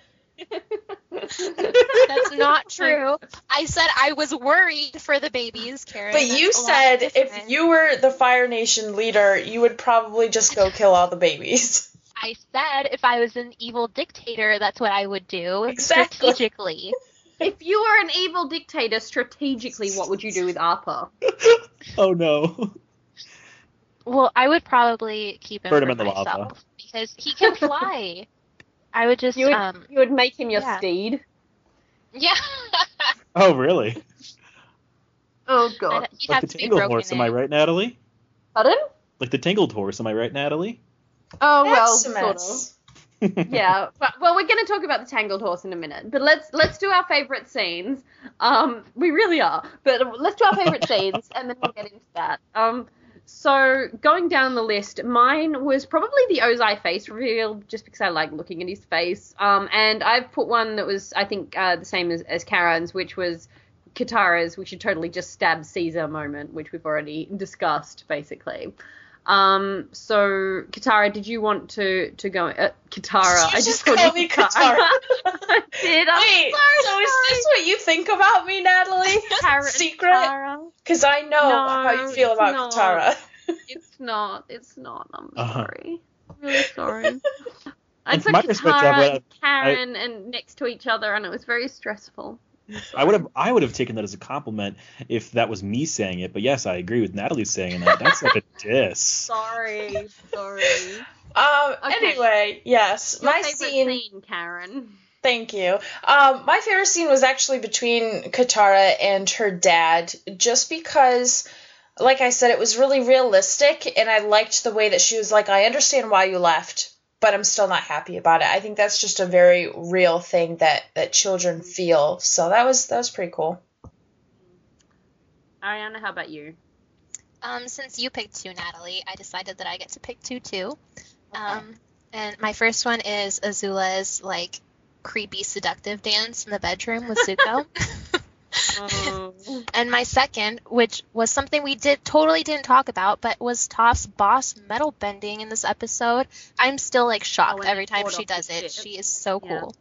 That's not true. I said I was worried for the babies, Karen. But That's you a lot said different. if you were the Fire Nation leader, you would probably just go kill all the babies. I said if I was an evil dictator, that's what I would do Exactly. strategically. If you were an evil dictator, strategically, what would you do with Appa? Oh no. Well, I would probably keep him Burn for him in the lava. myself because he can fly. I would just You would, um you would make him your yeah. steed. yeah. Oh really? Oh I'd- god. He'd Like have the to be tangled broken horse, am I in. right, Natalie? Pardon? Like the tangled horse, am I right, Natalie? Oh well, That's a sort mess. of. Yeah. But, well, we're going to talk about the tangled horse in a minute, but let's let's do our favorite scenes. Um, we really are. But let's do our favorite scenes, and then we'll get into that. Um, so going down the list, mine was probably the Ozai face reveal, just because I like looking at his face. Um, and I've put one that was, I think, uh, the same as, as Karen's, which was Katara's, we should totally just stab Caesar moment, which we've already discussed, basically. Um, so Katara, did you want to to go? Uh, Katara, You I just just called call you me Katara. Katara. I did. I'm Wait, so so is sorry. this what you think about me, Natalie? Karen, Secret? Katara. Because I know No, how you feel it's about not. Katara. It's not. It's not. I'm Uh-huh. sorry. I'm really sorry. I And put from my perspective, I Katara would- and Karen and next to each other, and it was very stressful. I'm I would sorry. have I would have taken that as a compliment if that was me saying it, but yes, I agree with Natalie saying that. That's like a diss. Sorry. Sorry. Um. Okay. Anyway, yes, Your my favorite scene. scene, Karen. Thank you. Um, my favorite scene was actually between Katara and her dad, just because, like I said, it was really realistic, and I liked the way that she was like, I understand why you left, but I'm still not happy about it. I think that's just a very real thing that, that children feel. So that was that was pretty cool. Ariana, how about you? Um, since you picked two, Natalie, I decided that I get to pick two too. Um, and my first one is Azula's like creepy seductive dance in the bedroom with Zuko. Oh. And my second, which was something we did totally didn't talk about, but was Toph's boss metal bending in this episode. I'm still like shocked when every he time fought she off the does it. ship. She is so Yeah. cool.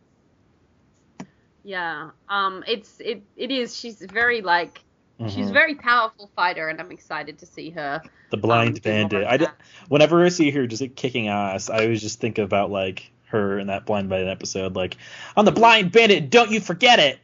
Yeah. Um. It's it. It is. She's very like. She's a Mhm. very powerful fighter, and I'm excited to see her. The blind um, do more bandit. of I d- that. whenever I see her just like, kicking ass, I always just think about like her in that blind bandit episode. Like, I'm the blind bandit. Don't you forget it.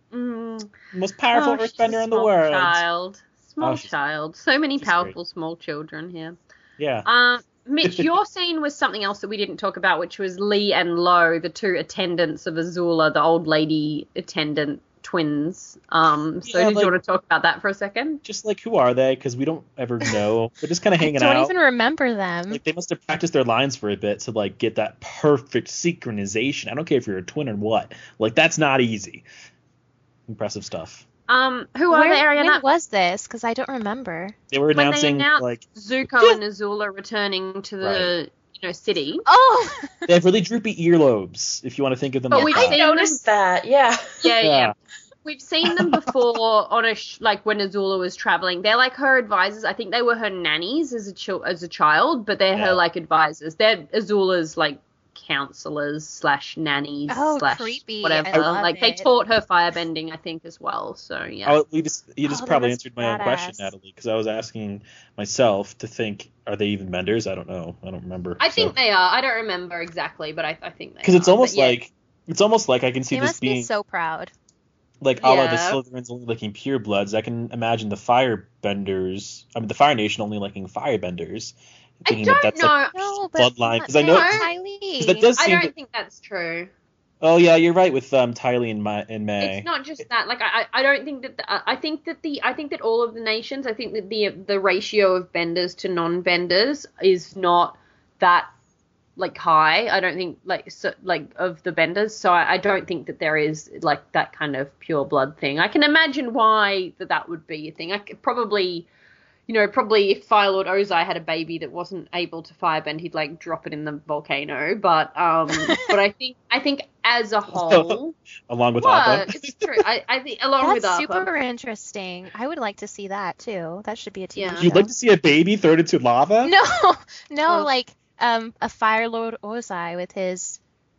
Mm. Most powerful Oh, she's earthbender a in the small world. Child. Small Oh, she's- child. So many she's powerful small children here. Yeah. Um, Mitch, your scene was something else that we didn't talk about, which was Lee and Lo, the two attendants of Azula, the old lady attendant twins. Um, so Yeah, did like- you want to talk about that for a second? Just like, who are they? Because we don't ever know. They're just kind of I hanging don't out. even remember them. Like, they must have practiced their lines for a bit to like get that perfect synchronization. I don't care if you're a twin or what. Like, that's not easy. Impressive stuff. Um, who are Where, they, Ariana? when was this? Because I don't remember. They were When they announcing announced like Zuko and Azula returning to the Right. you know city. Oh! they have really droopy earlobes. If you want to think of them But like we've that. I seen noticed that. Yeah. Yeah, yeah. Yeah. We've seen them before on a sh- like when Azula was traveling. They're like her advisors. I think they were her nannies as a ch- as a child, but they're Yeah. her like advisors. They're Azula's like counselors slash nannies Oh, slash creepy. whatever. I love Like they it. taught her firebending, I think, as well. So yeah. Oh, we just you just Oh, that probably was answered my own question, badass. Natalie, because I was asking myself to think, are they even benders? I don't know. I don't remember. I think they are. I don't remember exactly, but I, I think they because it's are. almost But yeah. like it's almost like I can see They this must being be so proud. like a la the Yeah. Slytherins only liking purebloods. I can imagine the firebenders. I mean, the Fire Nation only liking firebenders. I Thinking don't that that's know. like No, but bloodline, not- 'cause I know- not 'cause Kylie. that does I seem don't to- think that's true. oh yeah, you're right with um Tylee and my and May. It's not just that. Like I, I don't think that. The, I think that the. I think that all of the nations. I think that the the ratio of benders to non-benders is not that like high. I don't think like so, like of the benders. So I, I don't think that there is like that kind of pure blood thing. I can imagine why that that would be a thing. I could probably. You know, probably if Fire Lord Ozai had a baby that wasn't able to firebend, he'd like drop it in the volcano. But um, but I think I think as a whole, Along with what? Appa. It's true. I, I think along That's with Appa. super interesting. I would like to see that too. That should be a T V Yeah. show. You'd like to see a baby thrown into lava? No, no, Oh. like um a Fire Lord Ozai with his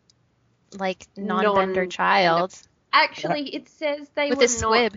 like non-bender Non- child Actually, it says they with were his not. squib.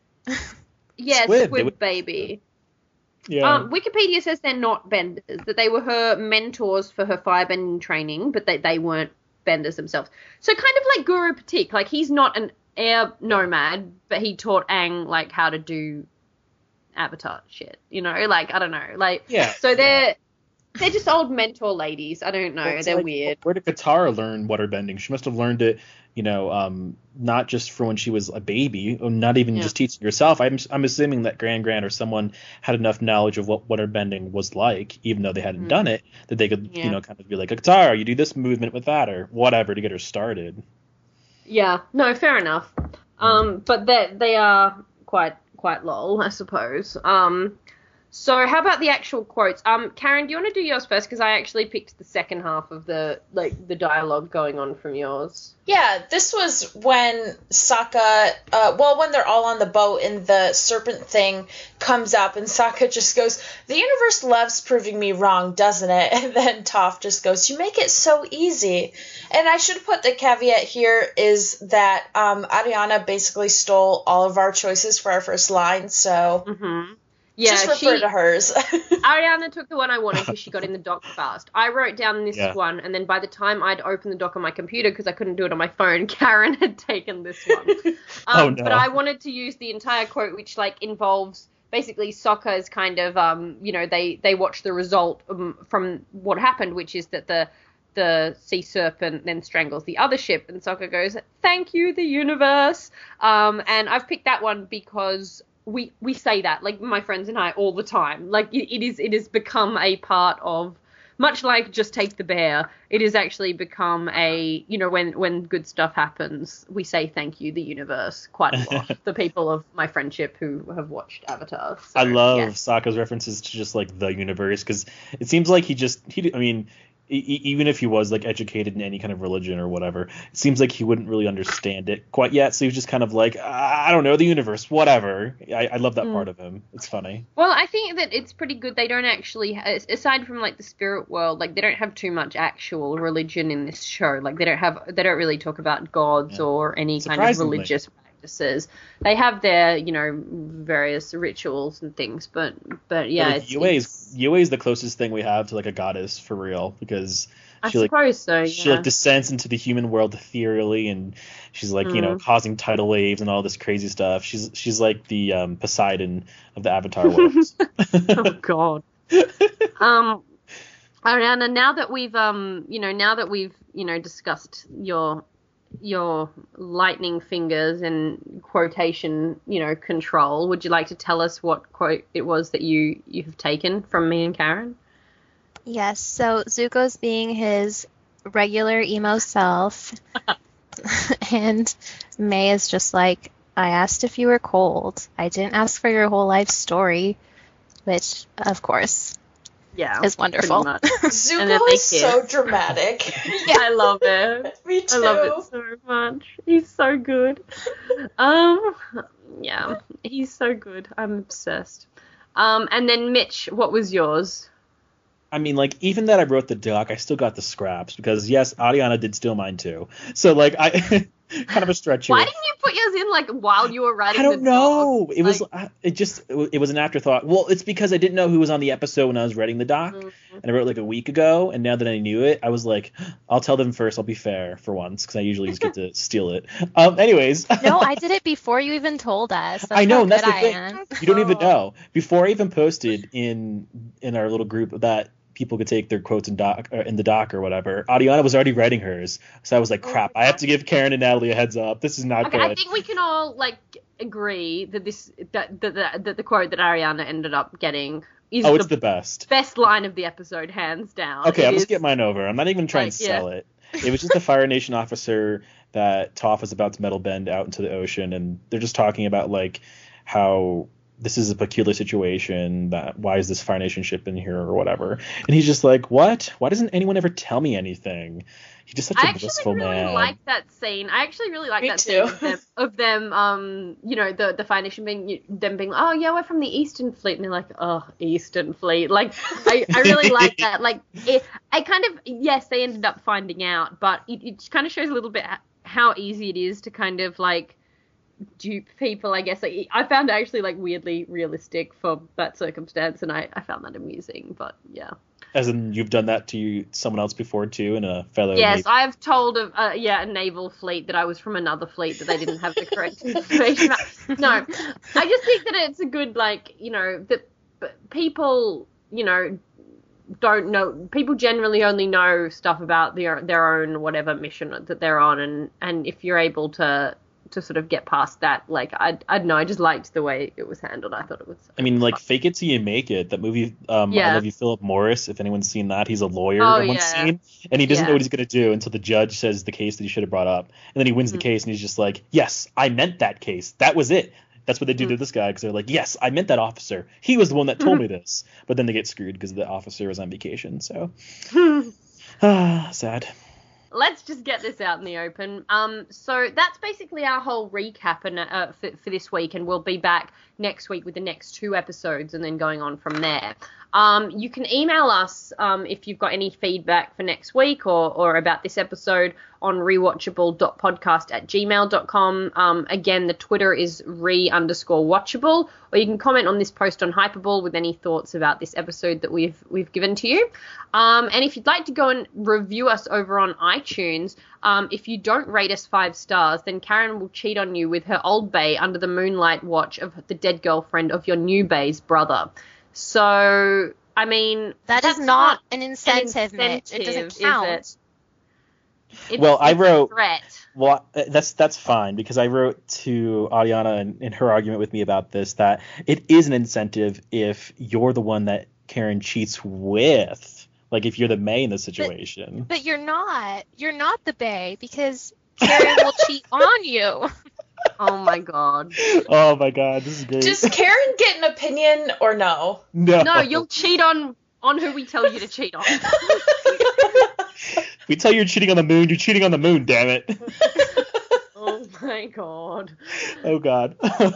Yeah, Squib, squib, they would- baby. Yeah. Um, Wikipedia says they're not benders, that they were her mentors for her firebending training, but they, they weren't benders themselves. So kind of like Guru Patik, like he's not an air nomad, but he taught Aang like how to do Avatar shit, you know? Like, I don't know. Like, yeah. so they're they're just old mentor ladies. I don't know. It's They're like, weird. Where did Katara learn waterbending? She must have learned it, you know, um, not just from when she was a baby, or not even Yeah. just teaching herself. I'm I'm assuming that Gran Gran or someone had enough knowledge of what waterbending was like, even though they hadn't Mhm. done it, that they could, Yeah. you know, kind of be like, Katara, you do this movement with that, or whatever to get her started. Yeah, no, fair enough. Um, but they they are quite quite lol, I suppose. Um, So how about the actual quotes? Um, Karen, do you want to do yours first? Because I actually picked the second half of the like the dialogue going on from yours. Yeah, this was when Sokka, uh, well, when they're all on the boat and the serpent thing comes up and Sokka just goes, "The universe loves proving me wrong, doesn't it?" And then Toph just goes, "You make it so easy." And I should put the caveat here is that um, Ariana basically stole all of our choices for our first line, so... Mm-hmm. Yeah, just refer she, to hers. Ariana took the one I wanted because she got in the doc fast. I wrote down this Yeah. one, and then by the time I'd opened the doc on my computer, because I couldn't do it on my phone, Karen had taken this one. Um, Oh, no. But I wanted to use the entire quote, which like involves basically Sokka's kind of, um, you know, they they watch the result um, from what happened, which is that the the sea serpent then strangles the other ship, and Sokka goes, "Thank you, the universe." Um, and I've picked that one because we we say that, like, my friends and I, all the time. Like, it, it is it has become a part of, much like Just Take the Bear, it has actually become a, you know, when when good stuff happens, we say thank you, the universe, quite a lot. The people of my friendship who have watched Avatar. So, I love yeah. Sokka's references to just like the universe, because it seems like he just he I mean e- e- even if he was like educated in any kind of religion or whatever, it seems like he wouldn't really understand it quite yet. So he was just kind of like, I don't know, the universe, whatever. I, I love that Mm. part of him. It's funny. Well, I think that it's pretty good. They don't actually, aside from like the spirit world, like they don't have too much actual religion in this show. Like they don't have, they don't really talk about gods Yeah. or any kind of Surprisingly. religious practices. They have their, you know, various rituals and things, but but yeah, like, it's, Yue is Yue is the closest thing we have to like a goddess for real, because I she like suppose so. she Yeah. like descends into the human world ethereally, and she's like, you know, Mm. causing tidal waves and all this crazy stuff. She's she's like the um, Poseidon of the Avatar worlds. Oh God. um, Ariana, now that we've um, you know, now that we've you know discussed your your lightning fingers and quotation, you know, control, would you like to tell us what quote it was that you you have taken from me and Karen? Yes, so Zuko's being his regular emo self, and May is just like, "I asked if you were cold. I didn't ask for your whole life story," which, of course, Yeah, is wonderful. pretty much. And Zuko then they is kiss. so dramatic. I love it. Me too. I love it so much. He's so good. Um, yeah, he's so good. I'm obsessed. Um, and then Mitch, what was yours? I mean, like, even that I wrote the doc, I still got the scraps, because yes, Ariana did steal mine too. So like, I kind of a stretch here. Why didn't you put yours in like while you were writing? I don't the know. doc? It was Like, uh, it just it was an afterthought. Well, it's because I didn't know who was on the episode when I was writing the doc, Mhm. and I wrote it like a week ago. And now that I knew it, I was like, I'll tell them first. I'll be fair for once, because I usually just get to steal it. Um. Anyways. No, I did it before you even told us. That's I know, how and that's good the I thing. am. You don't even Oh. know. Before I even posted in in our little group that people could take their quotes in doc uh, in the doc or whatever, Ariana was already writing hers. So I was like, crap, I have to give Karen and Natalie a heads up. This is not Okay, good. I think we can all like agree that this that that, that, that the quote that Ariana ended up getting is oh, it's the, the best. best line of the episode, hands down. Okay, It I'll just is- get mine over. I'm not even trying like, to sell yeah. it. It was just a Fire Nation officer that Toph was about to metal bend out into the ocean, and they're just talking about like how this is a peculiar situation, that why is this Fire Nation ship in here or whatever. And he's just like, what? Why doesn't anyone ever tell me anything? He's just such I a actually blissful really man. like that scene. I actually really like Me that too. scene of them, of them, um, you know, the the Fire Nation being them being, oh yeah, we're from the Eastern Fleet, and they're like, oh, Eastern Fleet. Like, I, I really like that. Like, it, I kind of, yes, they ended up finding out, but it, it kind of shows a little bit how easy it is to kind of like dupe people, I guess. Like, I found it actually like weirdly realistic for that circumstance, and I, I found that amusing. But yeah. As in, you've done that to you, someone else before too, in a fellow. Yes, Navy- I've told of uh, yeah a naval fleet that I was from another fleet that they didn't have the correct information about. No, I just think that it's a good, like, you know, that b- people, you know, don't know. People generally only know stuff about their their own whatever mission that they're on, and and if you're able to to sort of get past that, like, I I don't know, I just liked the way it was handled. I thought it was. I mean, like, Fake It Till You Make It, that movie, um, Yeah. I Love You, Philip Morris, if anyone's seen that, he's a lawyer Oh, in one yeah. scene, and he doesn't Yeah. know what he's going to do until the judge says the case that he should have brought up, and then he wins Mhm. the case, and he's just like, yes, I meant that case, that was it, That's what they do to this guy, because they're like, yes, I meant that officer. He was the one that told me this. But then they get screwed because the officer was on vacation. So, ah, sad. Let's just get this out in the open. Um, so that's basically our whole recap and uh, for, for this week, and we'll be back next week with the next two episodes and then going on from there. Um, you can email us um, if you've got any feedback for next week or, or about this episode on rewatchable dot podcast at gmail dot com. Um, again, the Twitter is re underscore watchable, or you can comment on this post on Hypable with any thoughts about this episode that we've we've given to you. Um, and if you'd like to go and review us over on iTunes, um, if you don't rate us five stars, then Karen will cheat on you with her old bae under the moonlight watch of the dead girlfriend of your new bae's brother. So, I mean, that is not, not an incentive, an Mitch. incentive, It doesn't count. It? It's, well, I it's wrote. A threat. Well, that's that's fine, because I wrote to Ariana in, in her argument with me about this that it is an incentive if you're the one that Karen cheats with, like if you're the May in the situation. But, but you're not. You're not the bae, because Karen will cheat on you. Oh my god. Oh my god, this is great. Does Karen get an opinion or no? No. No, you'll cheat on on who we tell you to cheat on. We tell you you're cheating on the moon, you're cheating on the moon, damn it. Oh my god. Oh god.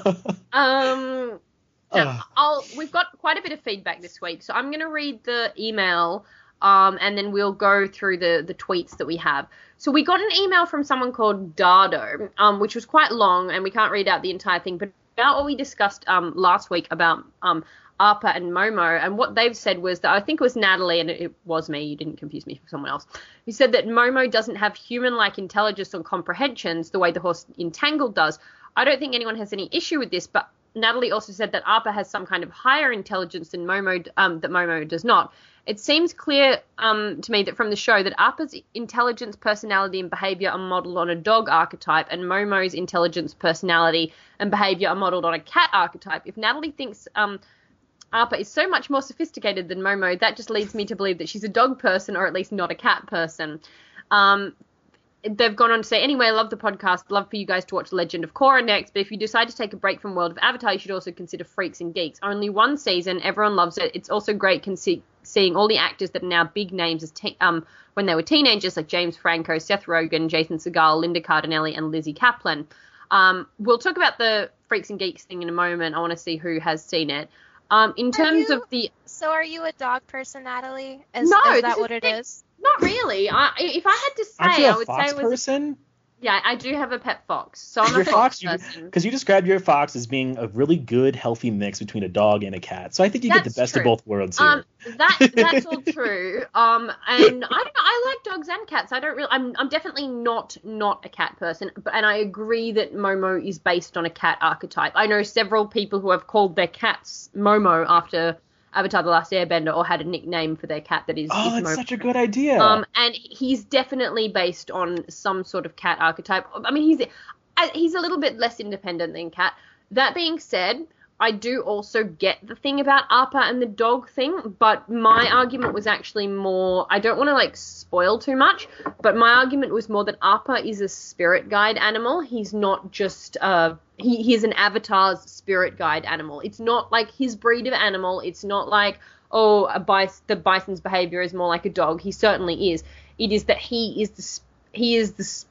um now, I'll we've got quite a bit of feedback this week, so I'm gonna read the email um and then we'll go through the the tweets that we have. So we got an email from someone called Dardo, um, which was quite long, and we can't read out the entire thing, but about what we discussed um, last week about um, Appa and Momo, and what they've said was that, I think it was Natalie, and it, it was me, you didn't confuse me for someone else, who said that Momo doesn't have human-like intelligence or comprehensions the way the horse Entangled does. I don't think anyone has any issue with this, but Natalie also said that Appa has some kind of higher intelligence than Momo, um, that Momo does not. It seems clear um, to me that from the show that Appa's intelligence, personality, and behavior are modeled on a dog archetype, and Momo's intelligence, personality, and behavior are modeled on a cat archetype. If Natalie thinks um, Appa is so much more sophisticated than Momo, that just leads me to believe that she's a dog person, or at least not a cat person. Um, They've gone on to say, anyway, I love the podcast. Love for you guys to watch Legend of Korra next. But if you decide to take a break from World of Avatar, you should also consider Freaks and Geeks. Only one season. Everyone loves it. It's also great con- seeing all the actors that are now big names as te- um when they were teenagers, like James Franco, Seth Rogen, Jason Segel, Linda Cardinelli, and Lizzie Kaplan. Um, we'll talk about the Freaks and Geeks thing in a moment. I want to see who has seen it. Um, in terms you, of the... So are you a dog person, Natalie? Is, no, is that is what it it, is? Not really. I, if I had to say, Aren't you a I would fox say it was... person? Yeah, I do have a pet fox, so I'm your a fox, fox, person. Because you, you described your fox as being a really good, healthy mix between a dog and a cat. So I think you That's get the best true. of both worlds here. Um, that that's all true. Um, and I don't know. I like dogs and cats. I don't really. I'm I'm definitely not not a cat person. But and I agree that Momo is based on a cat archetype. I know several people who have called their cats Momo after Avatar: The Last Airbender, or had a nickname for their cat that is. Oh, is that's Momo. such a good idea. Um, and he's definitely based on some sort of cat archetype. I mean, he's he's a little bit less independent than cat. That being said, I do also get the thing about Appa and the dog thing, but my argument was actually more, I don't want to like spoil too much, but my argument was more that Appa is a spirit guide animal. He's not just, uh, he, he is an Avatar's spirit guide animal. It's not like his breed of animal. It's not like, oh, a bis- the bison's behavior is more like a dog. He certainly is. It is that he is the, he is the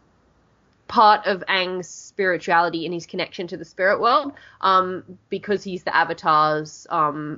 part of Aang's spirituality and his connection to the spirit world, um, because he's the Avatar's um,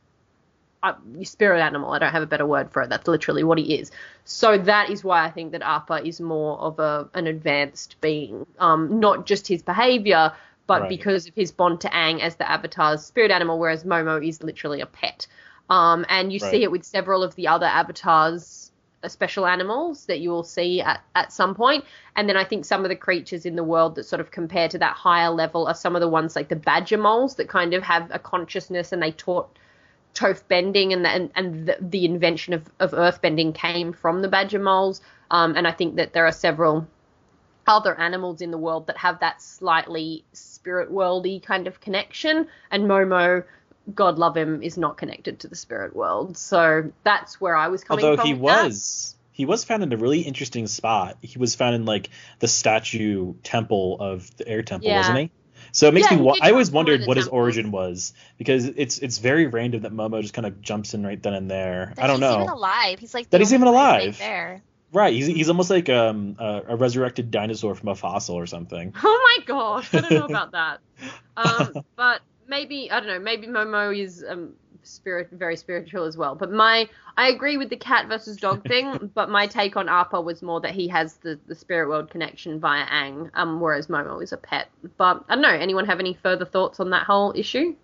uh, spirit animal. I don't have a better word for it. That's literally what he is. So that is why I think that Appa is more of a an advanced being, um, not just his behavior, but Right. because of his bond to Aang as the Avatar's spirit animal, whereas Momo is literally a pet. Um, and you Right. see it with several of the other Avatars' special animals that you will see at, at some point. And then I think some of the creatures in the world that sort of compare to that higher level are some of the ones like the badger moles that kind of have a consciousness, and they taught Toph bending, and the, and, and the, the invention of, of earth bending came from the badger moles. Um, and I think that there are several other animals in the world that have that slightly spirit worldy kind of connection, and Momo, God love him, is not connected to the spirit world. So that's where I was coming Although from. he with that. was, he was found in a really interesting spot. He was found in like the statue temple of the air temple, Yeah. wasn't he? So it makes Yeah, me. he Wa- did I always transform wondered into what his temples. origin was because it's it's very random that Momo just kind of jumps in right then and there. That I don't he's know. even alive. He's like That the he's only even live alive. right there. Right, he's he's almost like um a, a resurrected dinosaur from a fossil or something. Oh my gosh, I don't know about that. Um, but maybe I don't know. Maybe Momo is um spirit very spiritual as well. But my I agree with the cat versus dog thing. But my take on Appa was more that he has the the spirit world connection via Aang, um, whereas Momo is a pet. But I don't know. Anyone have any further thoughts on that whole issue?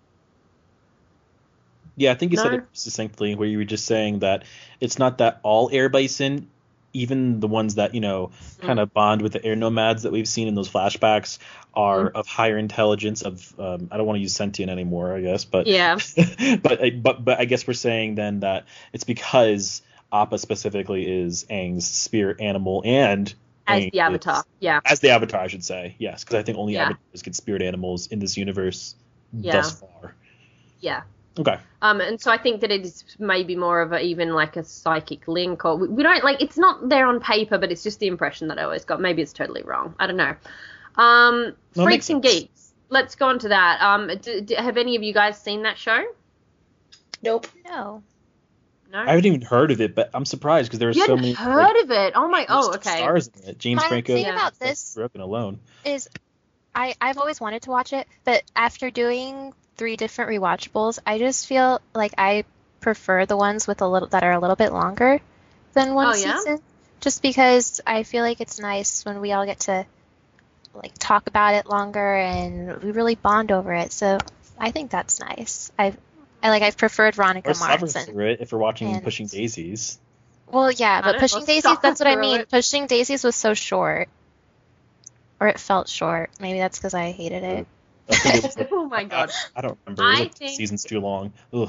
Yeah, I think you said No. it succinctly, where you were just saying that it's not that all air bison, even the ones that, you know, kind of bond with the air nomads that we've seen in those flashbacks, are Mm. of higher intelligence. Of um, I don't want to use sentient anymore, I guess, but Yeah. but but but I guess we're saying then that it's because Appa specifically is Aang's spirit animal and As Aang the Avatar. is- Yeah. as the Avatar, I should say, yes, because I think only Yeah. avatars get spirit animals in this universe Yeah. thus far. Yeah. Okay. Um, and so I think that it is maybe more of a, even like a psychic link, or we, we don't like it's not there on paper, but it's just the impression that I always got. Maybe it's totally wrong. I don't know. Um, No, it makes Freaks and sense. Geeks. Let's go on to that. Um, d- d- have any of you guys seen that show? Nope. No. No. I haven't even heard of it, but I'm surprised because there are you so hadn't many heard like, of it? Oh my! Oh, okay. stars in it. James My Franco thing Yeah. about this broken alone. is I, I've always wanted to watch it, but after doing three different rewatchables, I just feel like I prefer the ones with a little that are a little bit longer than one Oh, yeah? season. Just because I feel like it's nice when we all get to like talk about it longer and we really bond over it. So I think that's nice. I've I like I've preferred Veronica Or suffer Mars and through it if we're watching and- Pushing Daisies. well, yeah, I but don't- Pushing well, Daisies, suffer that's what I through mean. it. Pushing Daisies was so short. Or it felt short. Maybe that's because I hated it. I think it was like- Oh my god. I, I don't remember. It was I like think- season's too long. Ugh.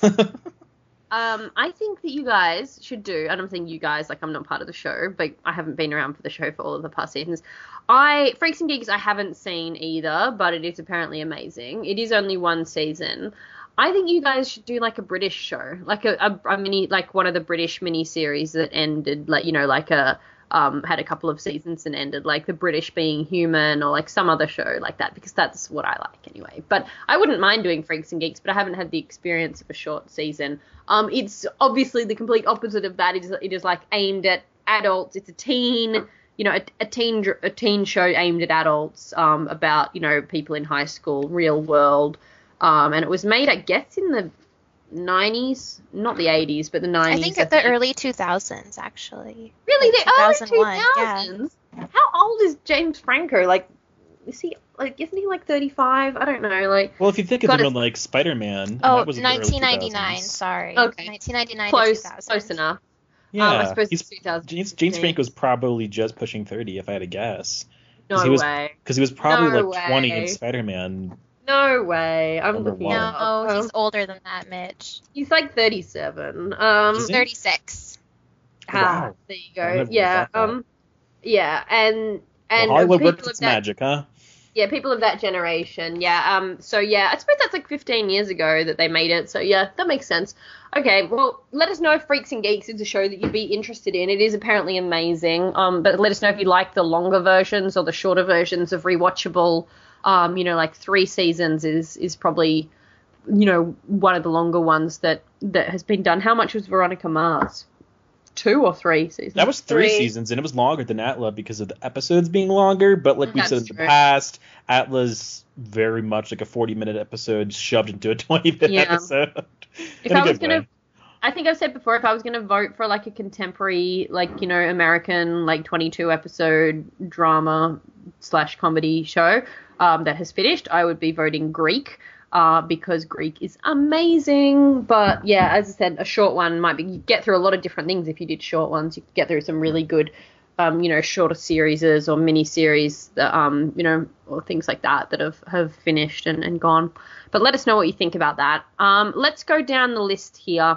Um, I think that you guys should do, and I'm saying you guys, like I'm not part of the show, but I haven't been around for the show for all of the past seasons. I, Freaks and Geeks, I haven't seen either, but it is apparently amazing. It is only one season. I think you guys should do like a British show, like a, a, a mini, like one of the British mini series that ended, like, you know, like a, um, had a couple of seasons and ended, like the British Being Human or like some other show like that, because that's what I like anyway. But I wouldn't mind doing Freaks and Geeks, but I haven't had the experience of a short season. Um, it's obviously the complete opposite of that. It is, it is like aimed at adults. It's a teen, you know, a, a teen, a teen show aimed at adults, um, about, you know, people in high school, real world. Um, and it was made, I guess, in the nineties, not the eighties, but the nineties. I think at the early two thousands, actually. Really, like the early two thousand one, two yeah. thousands? How old is James Franco? Like, is he, like, isn't he like thirty-five? I don't know, like, Well, if you think of Gotta- him like Spider-Man, Oh, that was in the early nineteen ninety-nine, two thousands. sorry. Okay. nineteen ninety-nine close, to two thousand. close enough. Yeah, Um, I suppose he's, it's two thousand. James, James Franco's probably just pushing thirty, if I had to guess, No he was- way. because he was probably No like twenty in way. Spider-Man. No way. I'm Number looking one. it No, up. he's Um, older than that, Mitch. he's like thirty-seven. Um, Is he? thirty-six. ah, Wow. there you I go. never would've Yeah. thought that. Um, yeah, and Well, and Hollywood people works of its that, magic, huh? yeah, people of that generation. Yeah. Um. So yeah, I suppose that's like fifteen years ago that they made it. So yeah, that makes sense. Okay. Well, let us know if Freaks and Geeks is a show that you'd be interested in. It is apparently amazing. Um. But let us know if you like the longer versions or the shorter versions of Rewatchable. Um. You know, like three seasons is is probably, you know, one of the longer ones that that has been done. How much was Veronica Mars? Two or three seasons? That was three, Three. seasons, and it was longer than Atla because of the episodes being longer. But like we That's said in the true. past, Atla's very much like a forty-minute episode shoved into a twenty-minute Yeah. episode. If In a I was good gonna, way. I think I've said before, if I was gonna vote for like a contemporary, like, you know, American, like twenty-two episode drama slash comedy show um, that has finished, I would be voting Greek. Uh, because Greek is amazing, but yeah, as I said, a short one might be, you get through a lot of different things if you did short ones. You could get through some really good, um, you know, shorter series or mini series that, um, you know, or things like that that have, have finished and, and gone. But let us know what you think about that. Um, let's go down the list here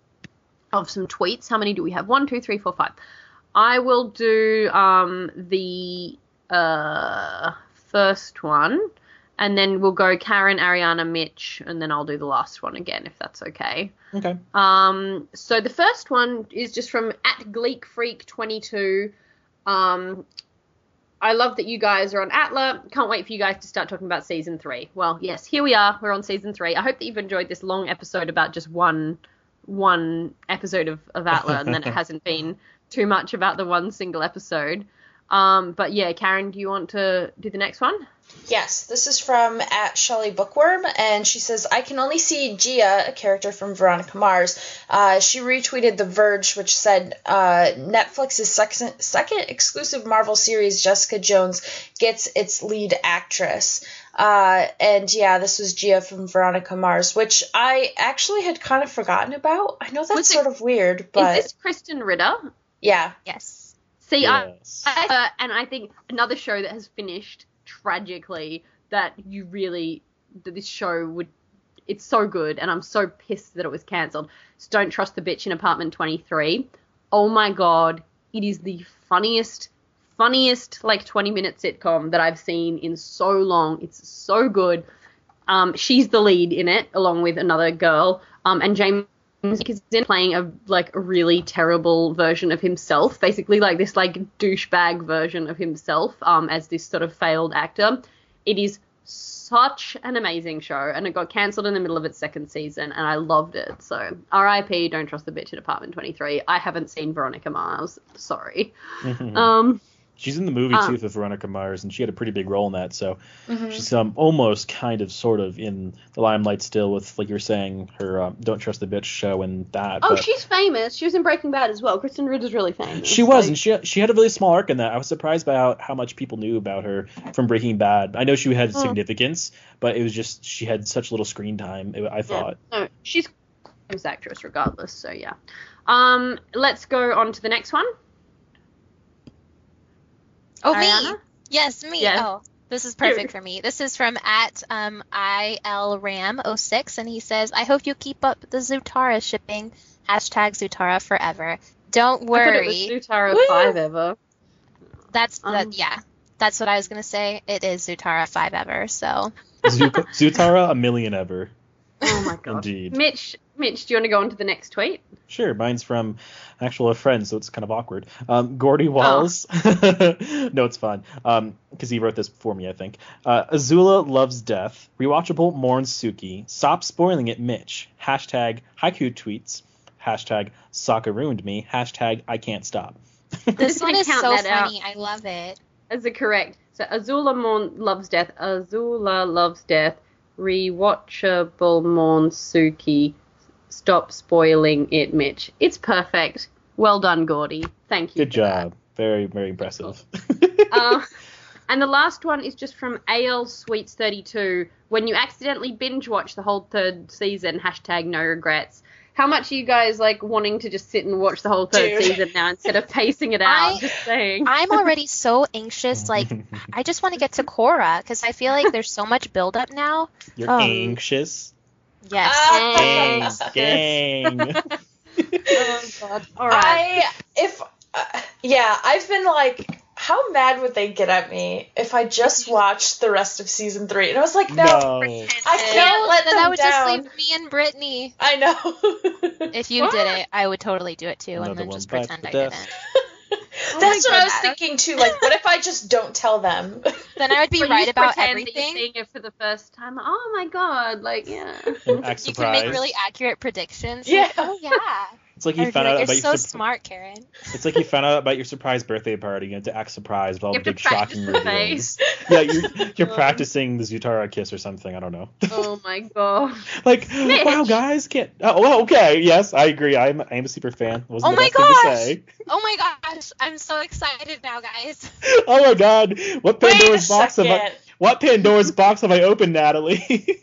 of some tweets. How many do we have? One, two, three, four, five. I will do um, the uh, first one. And then we'll go Karen, Ariana, Mitch, and then I'll do the last one again, if that's okay. Okay. Um, so the first one is just from at Gleek Freak twenty-two. Um, I love that you guys are on Atla. Can't wait for you guys to start talking about season three. Well, yes, here we are. We're on season three. I hope that you've enjoyed this long episode about just one one episode of, of Atla, and then it hasn't been too much about the one single episode. Um, but yeah, Karen, do you want to do the next one? Yes, this is from at Shelley Bookworm, and she says, I can only see Gia, a character from Veronica Mars. Uh, she retweeted The Verge, which said, uh, Netflix's second, second exclusive Marvel series, Jessica Jones, gets its lead actress. Uh, and yeah, this was Gia from Veronica Mars, which I actually had kind of forgotten about. I know that's Was it- sort of weird, but Is this Kristen Ritter? yeah. Yes. See, Yes. I, I uh, and I think another show that has finished tragically that you really that this show would it's so good, and I'm so pissed that it was cancelled. So Don't Trust the Bitch in Apartment twenty-three. Oh my god, it is the funniest funniest like twenty minute sitcom that I've seen in so long. It's so good. Um she's the lead in it along with another girl, um and James is in playing a like a really terrible version of himself, basically like this like douchebag version of himself, um as this sort of failed actor. It is such an amazing show, and it got cancelled in the middle of its second season, and I loved it. So R I P Don't Trust the Bitch in Apartment twenty-three. I haven't seen Veronica Mars, sorry. um She's in the movie Um, too with Veronica Mars, and she had a pretty big role in that. So Mhm. she's um almost kind of sort of in the limelight still with, like you were saying, her um, Don't Trust the Bitch show and that. oh but she's famous. She was in Breaking Bad as well. Kristen Ritter's really famous. she was, Like- and she she had a really small arc in that. I was surprised by how, how much people knew about her from Breaking Bad. I know she had Oh. significance, but it was just she had such little screen time. I thought. No, she's a famous actress regardless, so yeah. Um, let's go on to the next one. Oh, Ariana? me. Yes, me. Yeah. Oh, this is perfect for me. This is from at um, I L Ram oh six, and he says, I hope you keep up the Zutara shipping. Hashtag Zutara forever. Don't I thought worry. it was Zutara Woo! five ever. That's, Um, that, yeah. That's what I was going to say. It is Zutara five ever, so. Zuka- Zutara, a million ever. Oh my god. Indeed. Mitch, Mitch, do you want to go on to the next tweet? Sure, mine's from actual a friend, so it's kind of awkward. Um, Gordy Walls. No, it's fine. Um, because he wrote this for me, I think. Uh, Azula loves death. Rewatchable mourns Suki. Stop spoiling it, Mitch. Hashtag haiku tweets. Hashtag Sokka ruined me. Hashtag I can't stop. This gonna one is count so that out. funny. I love it. Is it correct? So Azula mourn loves death. Azula loves death. Rewatchable mourns Suki. Stop spoiling it, Mitch. It's perfect. Well done, Gordy. Thank you. Good for that. job. Very, very impressive. Uh, and the last one is just from A L Sweets thirty-two. When you accidentally binge watch the whole third season, hashtag no regrets. How much are you guys like wanting to just sit and watch the whole third Dude. season now instead of pacing it out? I- just saying. I'm already so anxious. Like, I just want to get to Korra because I feel like there's so much buildup now. You're Oh. anxious. Yes. Ah. Gang, gang. Oh god. All right. I if uh, yeah, I've been like, how mad would they get at me if I just watched the rest of season three? And I was like, no, No. I can't let Then them that would down. just leave me and Brittany. I know. If you did it, I would totally do it too, Another and then one just bites pretend the I dust. didn't. Oh That's my what I was God. thinking too. Like, what if I just don't tell them? Then I would be But you right about pretend that you're everything. seeing it for the first time. Oh my god! Like yeah. And act You can make surprised. really accurate predictions. Yeah. Like, oh yeah. It's like I you would be found like, out you're about so your sur- smart, Karen. It's like you found out about your surprise birthday party. You have to act surprised with all You the have to big practice shocking the reveals. face. Yeah, you're, you're Um, practicing the Zutara kiss or something. I don't know. Oh my god. Like, wow, guys, can't. Oh, well, okay, yes, I agree. I'm I am a super fan. Wasn't Oh the my best thing to gosh! say. Oh my gosh, I'm so excited now, guys. Oh my god, what Wait a Pandora's box have I? second. What Pandora's box have I opened, Natalie?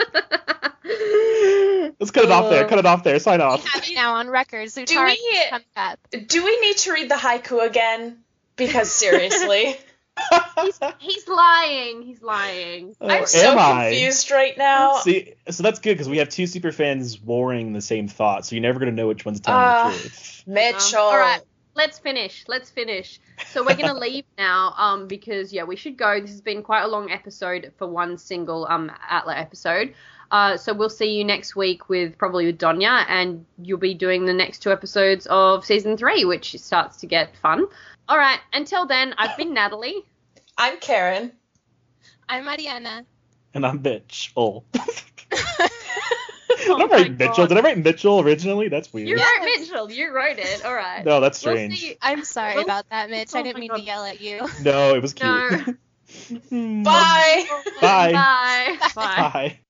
Let's cut it off there. Cut it off there. Sign We off. have it now on record. Do Zutara we- keeps coming up. Do we need to read the haiku again? Because seriously, He's lying. He's lying. Oh, I'm so am I? confused right now. See, so that's good because we have two super fans warring the same thought, so you're never gonna know which one's telling Uh, the truth. Mitchell. Um, all right, let's finish. Let's finish. So we're gonna leave now, um, because yeah, we should go. This has been quite a long episode for one single um Atla episode. Uh, so we'll see you next week with probably with Donya, and you'll be doing the next two episodes of season three, which starts to get fun. All right. Until then, I've been Natalie. I'm Karen. I'm Mariana. And I'm Mitch. Oh. Oh Did I my write Mitchell? God. Did I write Mitchell originally? That's weird. You Yeah. wrote Mitchell. You wrote it. All right. No, that's We'll strange. see you- I'm sorry Well- about that, Mitch. Oh I didn't my mean God. to yell at you. No, it was cute. No. Bye. Bye. Bye. Bye. Bye.